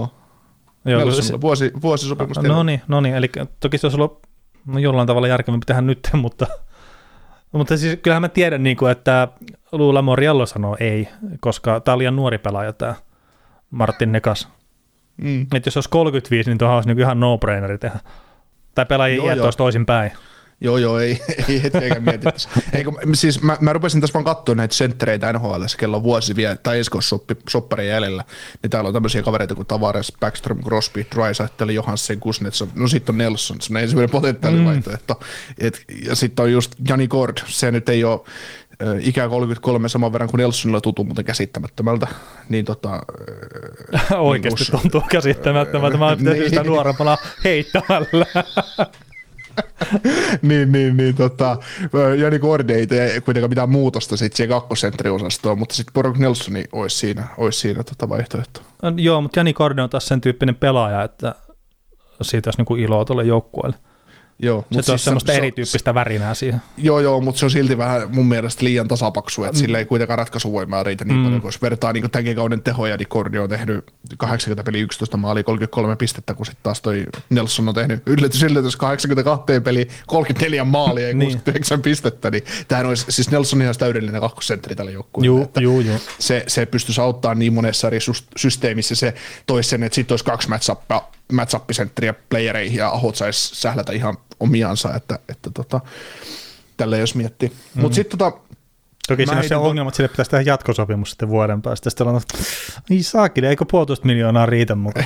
Vuosi sopimusta. No niin, eli toki se olisi ollut jollain tavalla järkevämpi tehdä nyt, mutta siis kyllähän mä tiedän, että Lula Moriello sanoo ei, koska tämä on liian nuori pelaaja tämä Martin Necas. Että jos olisi 35, niin tuohon olisi ihan no-braineri tehdä. Tai pelaajien iät olisi toisinpäin. Joo, ei hetkeäkään mietittäisi. Siis mä rupesin tässä vaan katsoa näitä senttereitä NHL:ssä, kello on vuosi vielä, tai Esko-sopparin jäljellä, niin täällä on tämmöisiä kavereita kuin Tavares, Backstrom, Crosby, Draisaitl, Johansson, Kuznetsov, no sitten on Nelson, se on ensimmäinen potentiaalivaihtoehto. Ja sitten on just Jani Gord, se nyt ei ole ikää 33 saman verran kuin Nelsonilla tuntuu muuten käsittämättömältä. Niin oikeasti tuntuu käsittämättömältä, mä pitäisin sitä nuorempana heittämällä. Jani Gord ei tee kuitenkaan mitään muutosta sitten siihen kakkosentteriosastoon, mutta sitten Brock Nelsoni olisi siinä vaihtoehto. Joo, mutta Jani Gord on taas sen tyyppinen pelaaja, että siitä olisi niinku iloa tuolle joukkueelle. Joo, se tuo semmoista erityyppistä värinää siihen. Joo, mutta se on silti vähän mun mielestä liian tasapaksu, että sillä ei kuitenkaan ratkaisuvoimaa riitä niin paljon, kun vertaa niin tämänkin kauden tehoja, niin Cordi on tehnyt 80 peliä 11 maalia 33 pistettä, kun sitten taas toi Nelson on tehnyt yllätys 82 peliä 34 maalia ja 69 pistettä, niin tämähän olisi siis Nelson ihan täydellinen kakkosentteri tällä joukkueella. Joo. Se pystyisi auttamaan niin monessa eri systeemissä, se toisi sen, että sitten olisi 2 match-up-sentteriä playereihin ja Ahot saisi sählätä ihan omiansa, että tällä jos miettii. Mutta sitten toki siinä on se ongelma, että sille pitäisi tehdä jatkosopimus sitten vuoden päästä. Sitten ollaan, niin saakeli, eikö 1,5 miljoonaa riitä mukaan?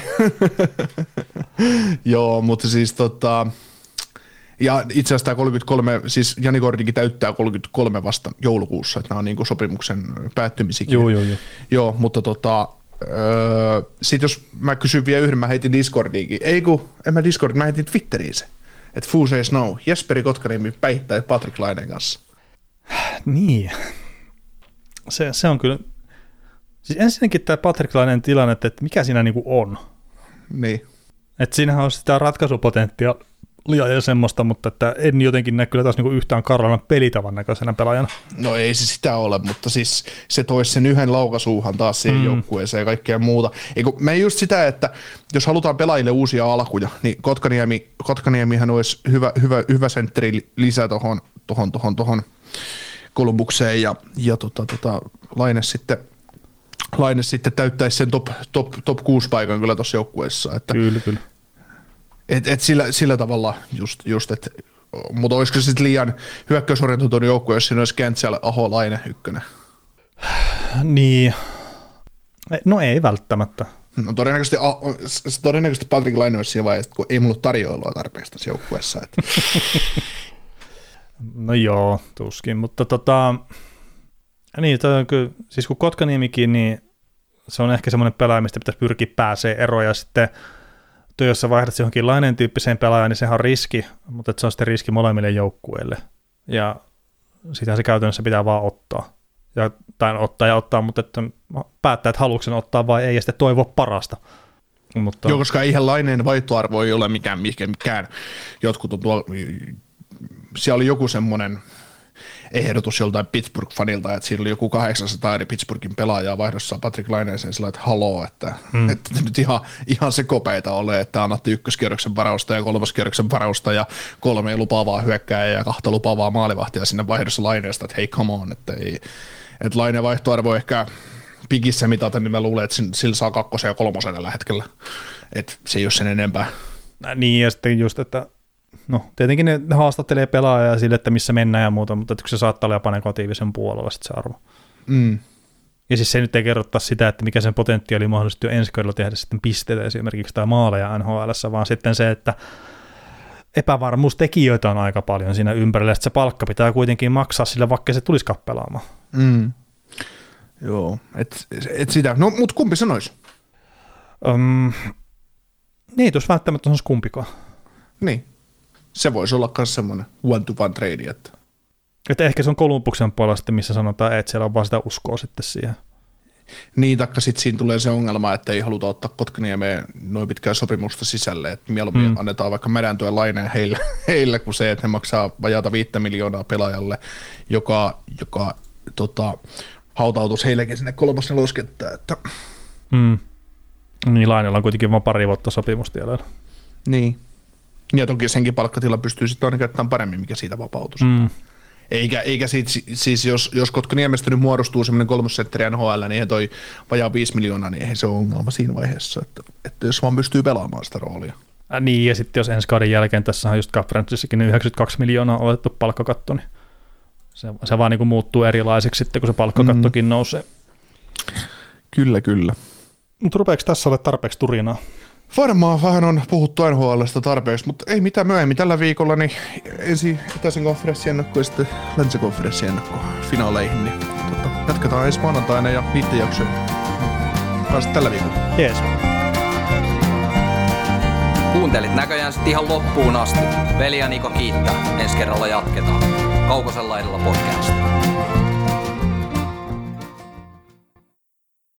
Joo, mutta siis ja itse asiassa tämä 33, siis Jani Gordikin täyttää 33 vasta joulukuussa, että nämä on niin kuin sopimuksen päättymisikin. Joo, mutta sitten jos mä kysyn vielä yhden, mä heitin Discordiinkin. Mä heitin Twitteriin se. Että Foo Says No, Jesperi Kotkaniemi päihittää Patrick Laineen kanssa. Niin. Se on kyllä. Siis ensinnäkin tämä Patrick Laineen tilanne, että mikä siinä niinku on. Niin. Että siinähän on sitä ratkaisupotentiaalia ja semmoista, mutta että en jotenkin näe kyllä taas niinku yhtään Karolainen pelitavan näköisenä pelaajana. No ei se sitä ole, mutta siis se toisi sen yhden laukaisuuhan taas siihen joukkueeseen ja kaikkea muuta. Mä just sitä, että jos halutaan pelaajille uusia alkuja, niin Kotkaniemihän olisi hyvä sentteri lisää tohon Kolumbukseen ja Laine sitten täyttäisi sen top 6 paikan kyllä tuossa joukkueessa. Että kyllä. Et sillä tavalla just että mutta olisiko se sitten liian hyökkäysorientoitunut joukkue, jos siinä olisi Kentsällä Aho Laine ykkönen? Niin. No ei välttämättä. No todennäköisesti Patrick Laine olisi siinä vaiheessa, kun ei mulla tarjoilua tarpeeksi tässä joukkueessa. No joo, tuskin, mutta niin, siis kun Kotkaniemikin, niin se on ehkä semmoinen pelaaja, mistä pitäisi pyrkiä pääsee eroon, ja sitten jos sä vaihdat johonkin Laineen tyyppiseen pelaajaan, niin sehän on riski, mutta se on sitten riski molemmille joukkueille, ja sitähän se käytännössä pitää vaan ottaa. Ottaa, mutta että päättää, että haluatko sen ottaa vai ei, ja sitten toivoa parasta. Mutta joo, koska eihän Laineen vaihtoarvo ei ole mikään. Jotkut on tuolla, siellä oli joku semmoinen ehdotus joltain Pittsburgh-fanilta, että siinä oli joku 800 eri Pittsburghin pelaajaa vaihdossa Patrick Laineeseen sillä, että haloo, että nyt ihan sekopäitä ole, että annatte ykköskierroksen varausta ja kolmoskierroksen varausta ja 3 lupaavaa hyökkääjää ja 2 lupaavaa maalivahtia sinne vaihdossa Laineesta, että hei come on, että Laineen vaihtoarvo ehkä pikissä mitata, niin mä luulen, että sillä saa 2. ja 3. tällä hetkellä, että se ei ole sen enempää. Niin ja sitten just, että no, tietenkin ne haastattelee pelaajaa sille, että missä mennään ja muuta, mutta se saattaa olla jopa negatiivisen puolella sitten se arvo. Ja siis se nyt ei kerrota sitä, että mikä sen potentiaali mahdollisesti on ensi kaudella tehdä sitten pisteitä esimerkiksi tai maaleja NHL:ssä, vaan sitten se, että epävarmuustekijöitä on aika paljon siinä ympärillä, että se palkka pitää kuitenkin maksaa sille, vaikka se tulisikaan pelaamaan. Joo, et sitä. No, mutta kumpi sanoisi? Ei tuossa välttämättä sanoisi kumpikaan. Niin. Se voisi olla myös semmoinen one-to-one trade. Että ehkä se on Columbuksen puolella sitten, missä sanotaan, että siellä on vaan sitä uskoa sitten siihen. Niin, taikka sitten siinä tulee se ongelma, että ei haluta ottaa Kotkaniemeen noin pitkää sopimusta sisälle, että mieluummin annetaan vaikka Mädäntyön Laineen heille, kuin se, että he maksaa vajaata 5 miljoonaa pelaajalle, joka hautautus heillekin sinne 3. kenttään. Että Niin, Laineella on kuitenkin vain 2 vuotta sopimusta jäljellä. Niin. Ja toki senkin palkkatila pystyy sitten aina käyttämään paremmin, mikä siitä vapautus. Eikä siitä, siis jos Kotkaniemestä nyt muodostuu semmoinen 3. sentteri NHL, niin eihän toi vajaa 5 miljoonaa, niin eihän se ole ongelma siinä vaiheessa, että jos vaan pystyy pelaamaan sitä roolia. Niin, ja sitten jos ensi kauden jälkeen, tässä on just Cup Francissakin 92 miljoonaa otettu palkkakatto, niin se vaan niin kuin muuttuu erilaiseksi sitten, kun se palkkakattokin nousee. Kyllä. Mutta rupeeko tässä olla tarpeeksi turinaa? Varmaan vähän on puhuttu NHL:stä tarpeeksi, mutta ei mitään myöhemmin tällä viikolla, niin ensin itäisen konferenssiennakko ja sitten länsikonferenssiennakko finaaleihin, niin jatketaan ensi maanantaina ja niiden jaksojen kanssa tällä viikolla. Jees. Kuuntelit näköjään sitten ihan loppuun asti. Veli ja Niko kiittää. Ensi kerralla jatketaan. Kaukosen laidalla podcast.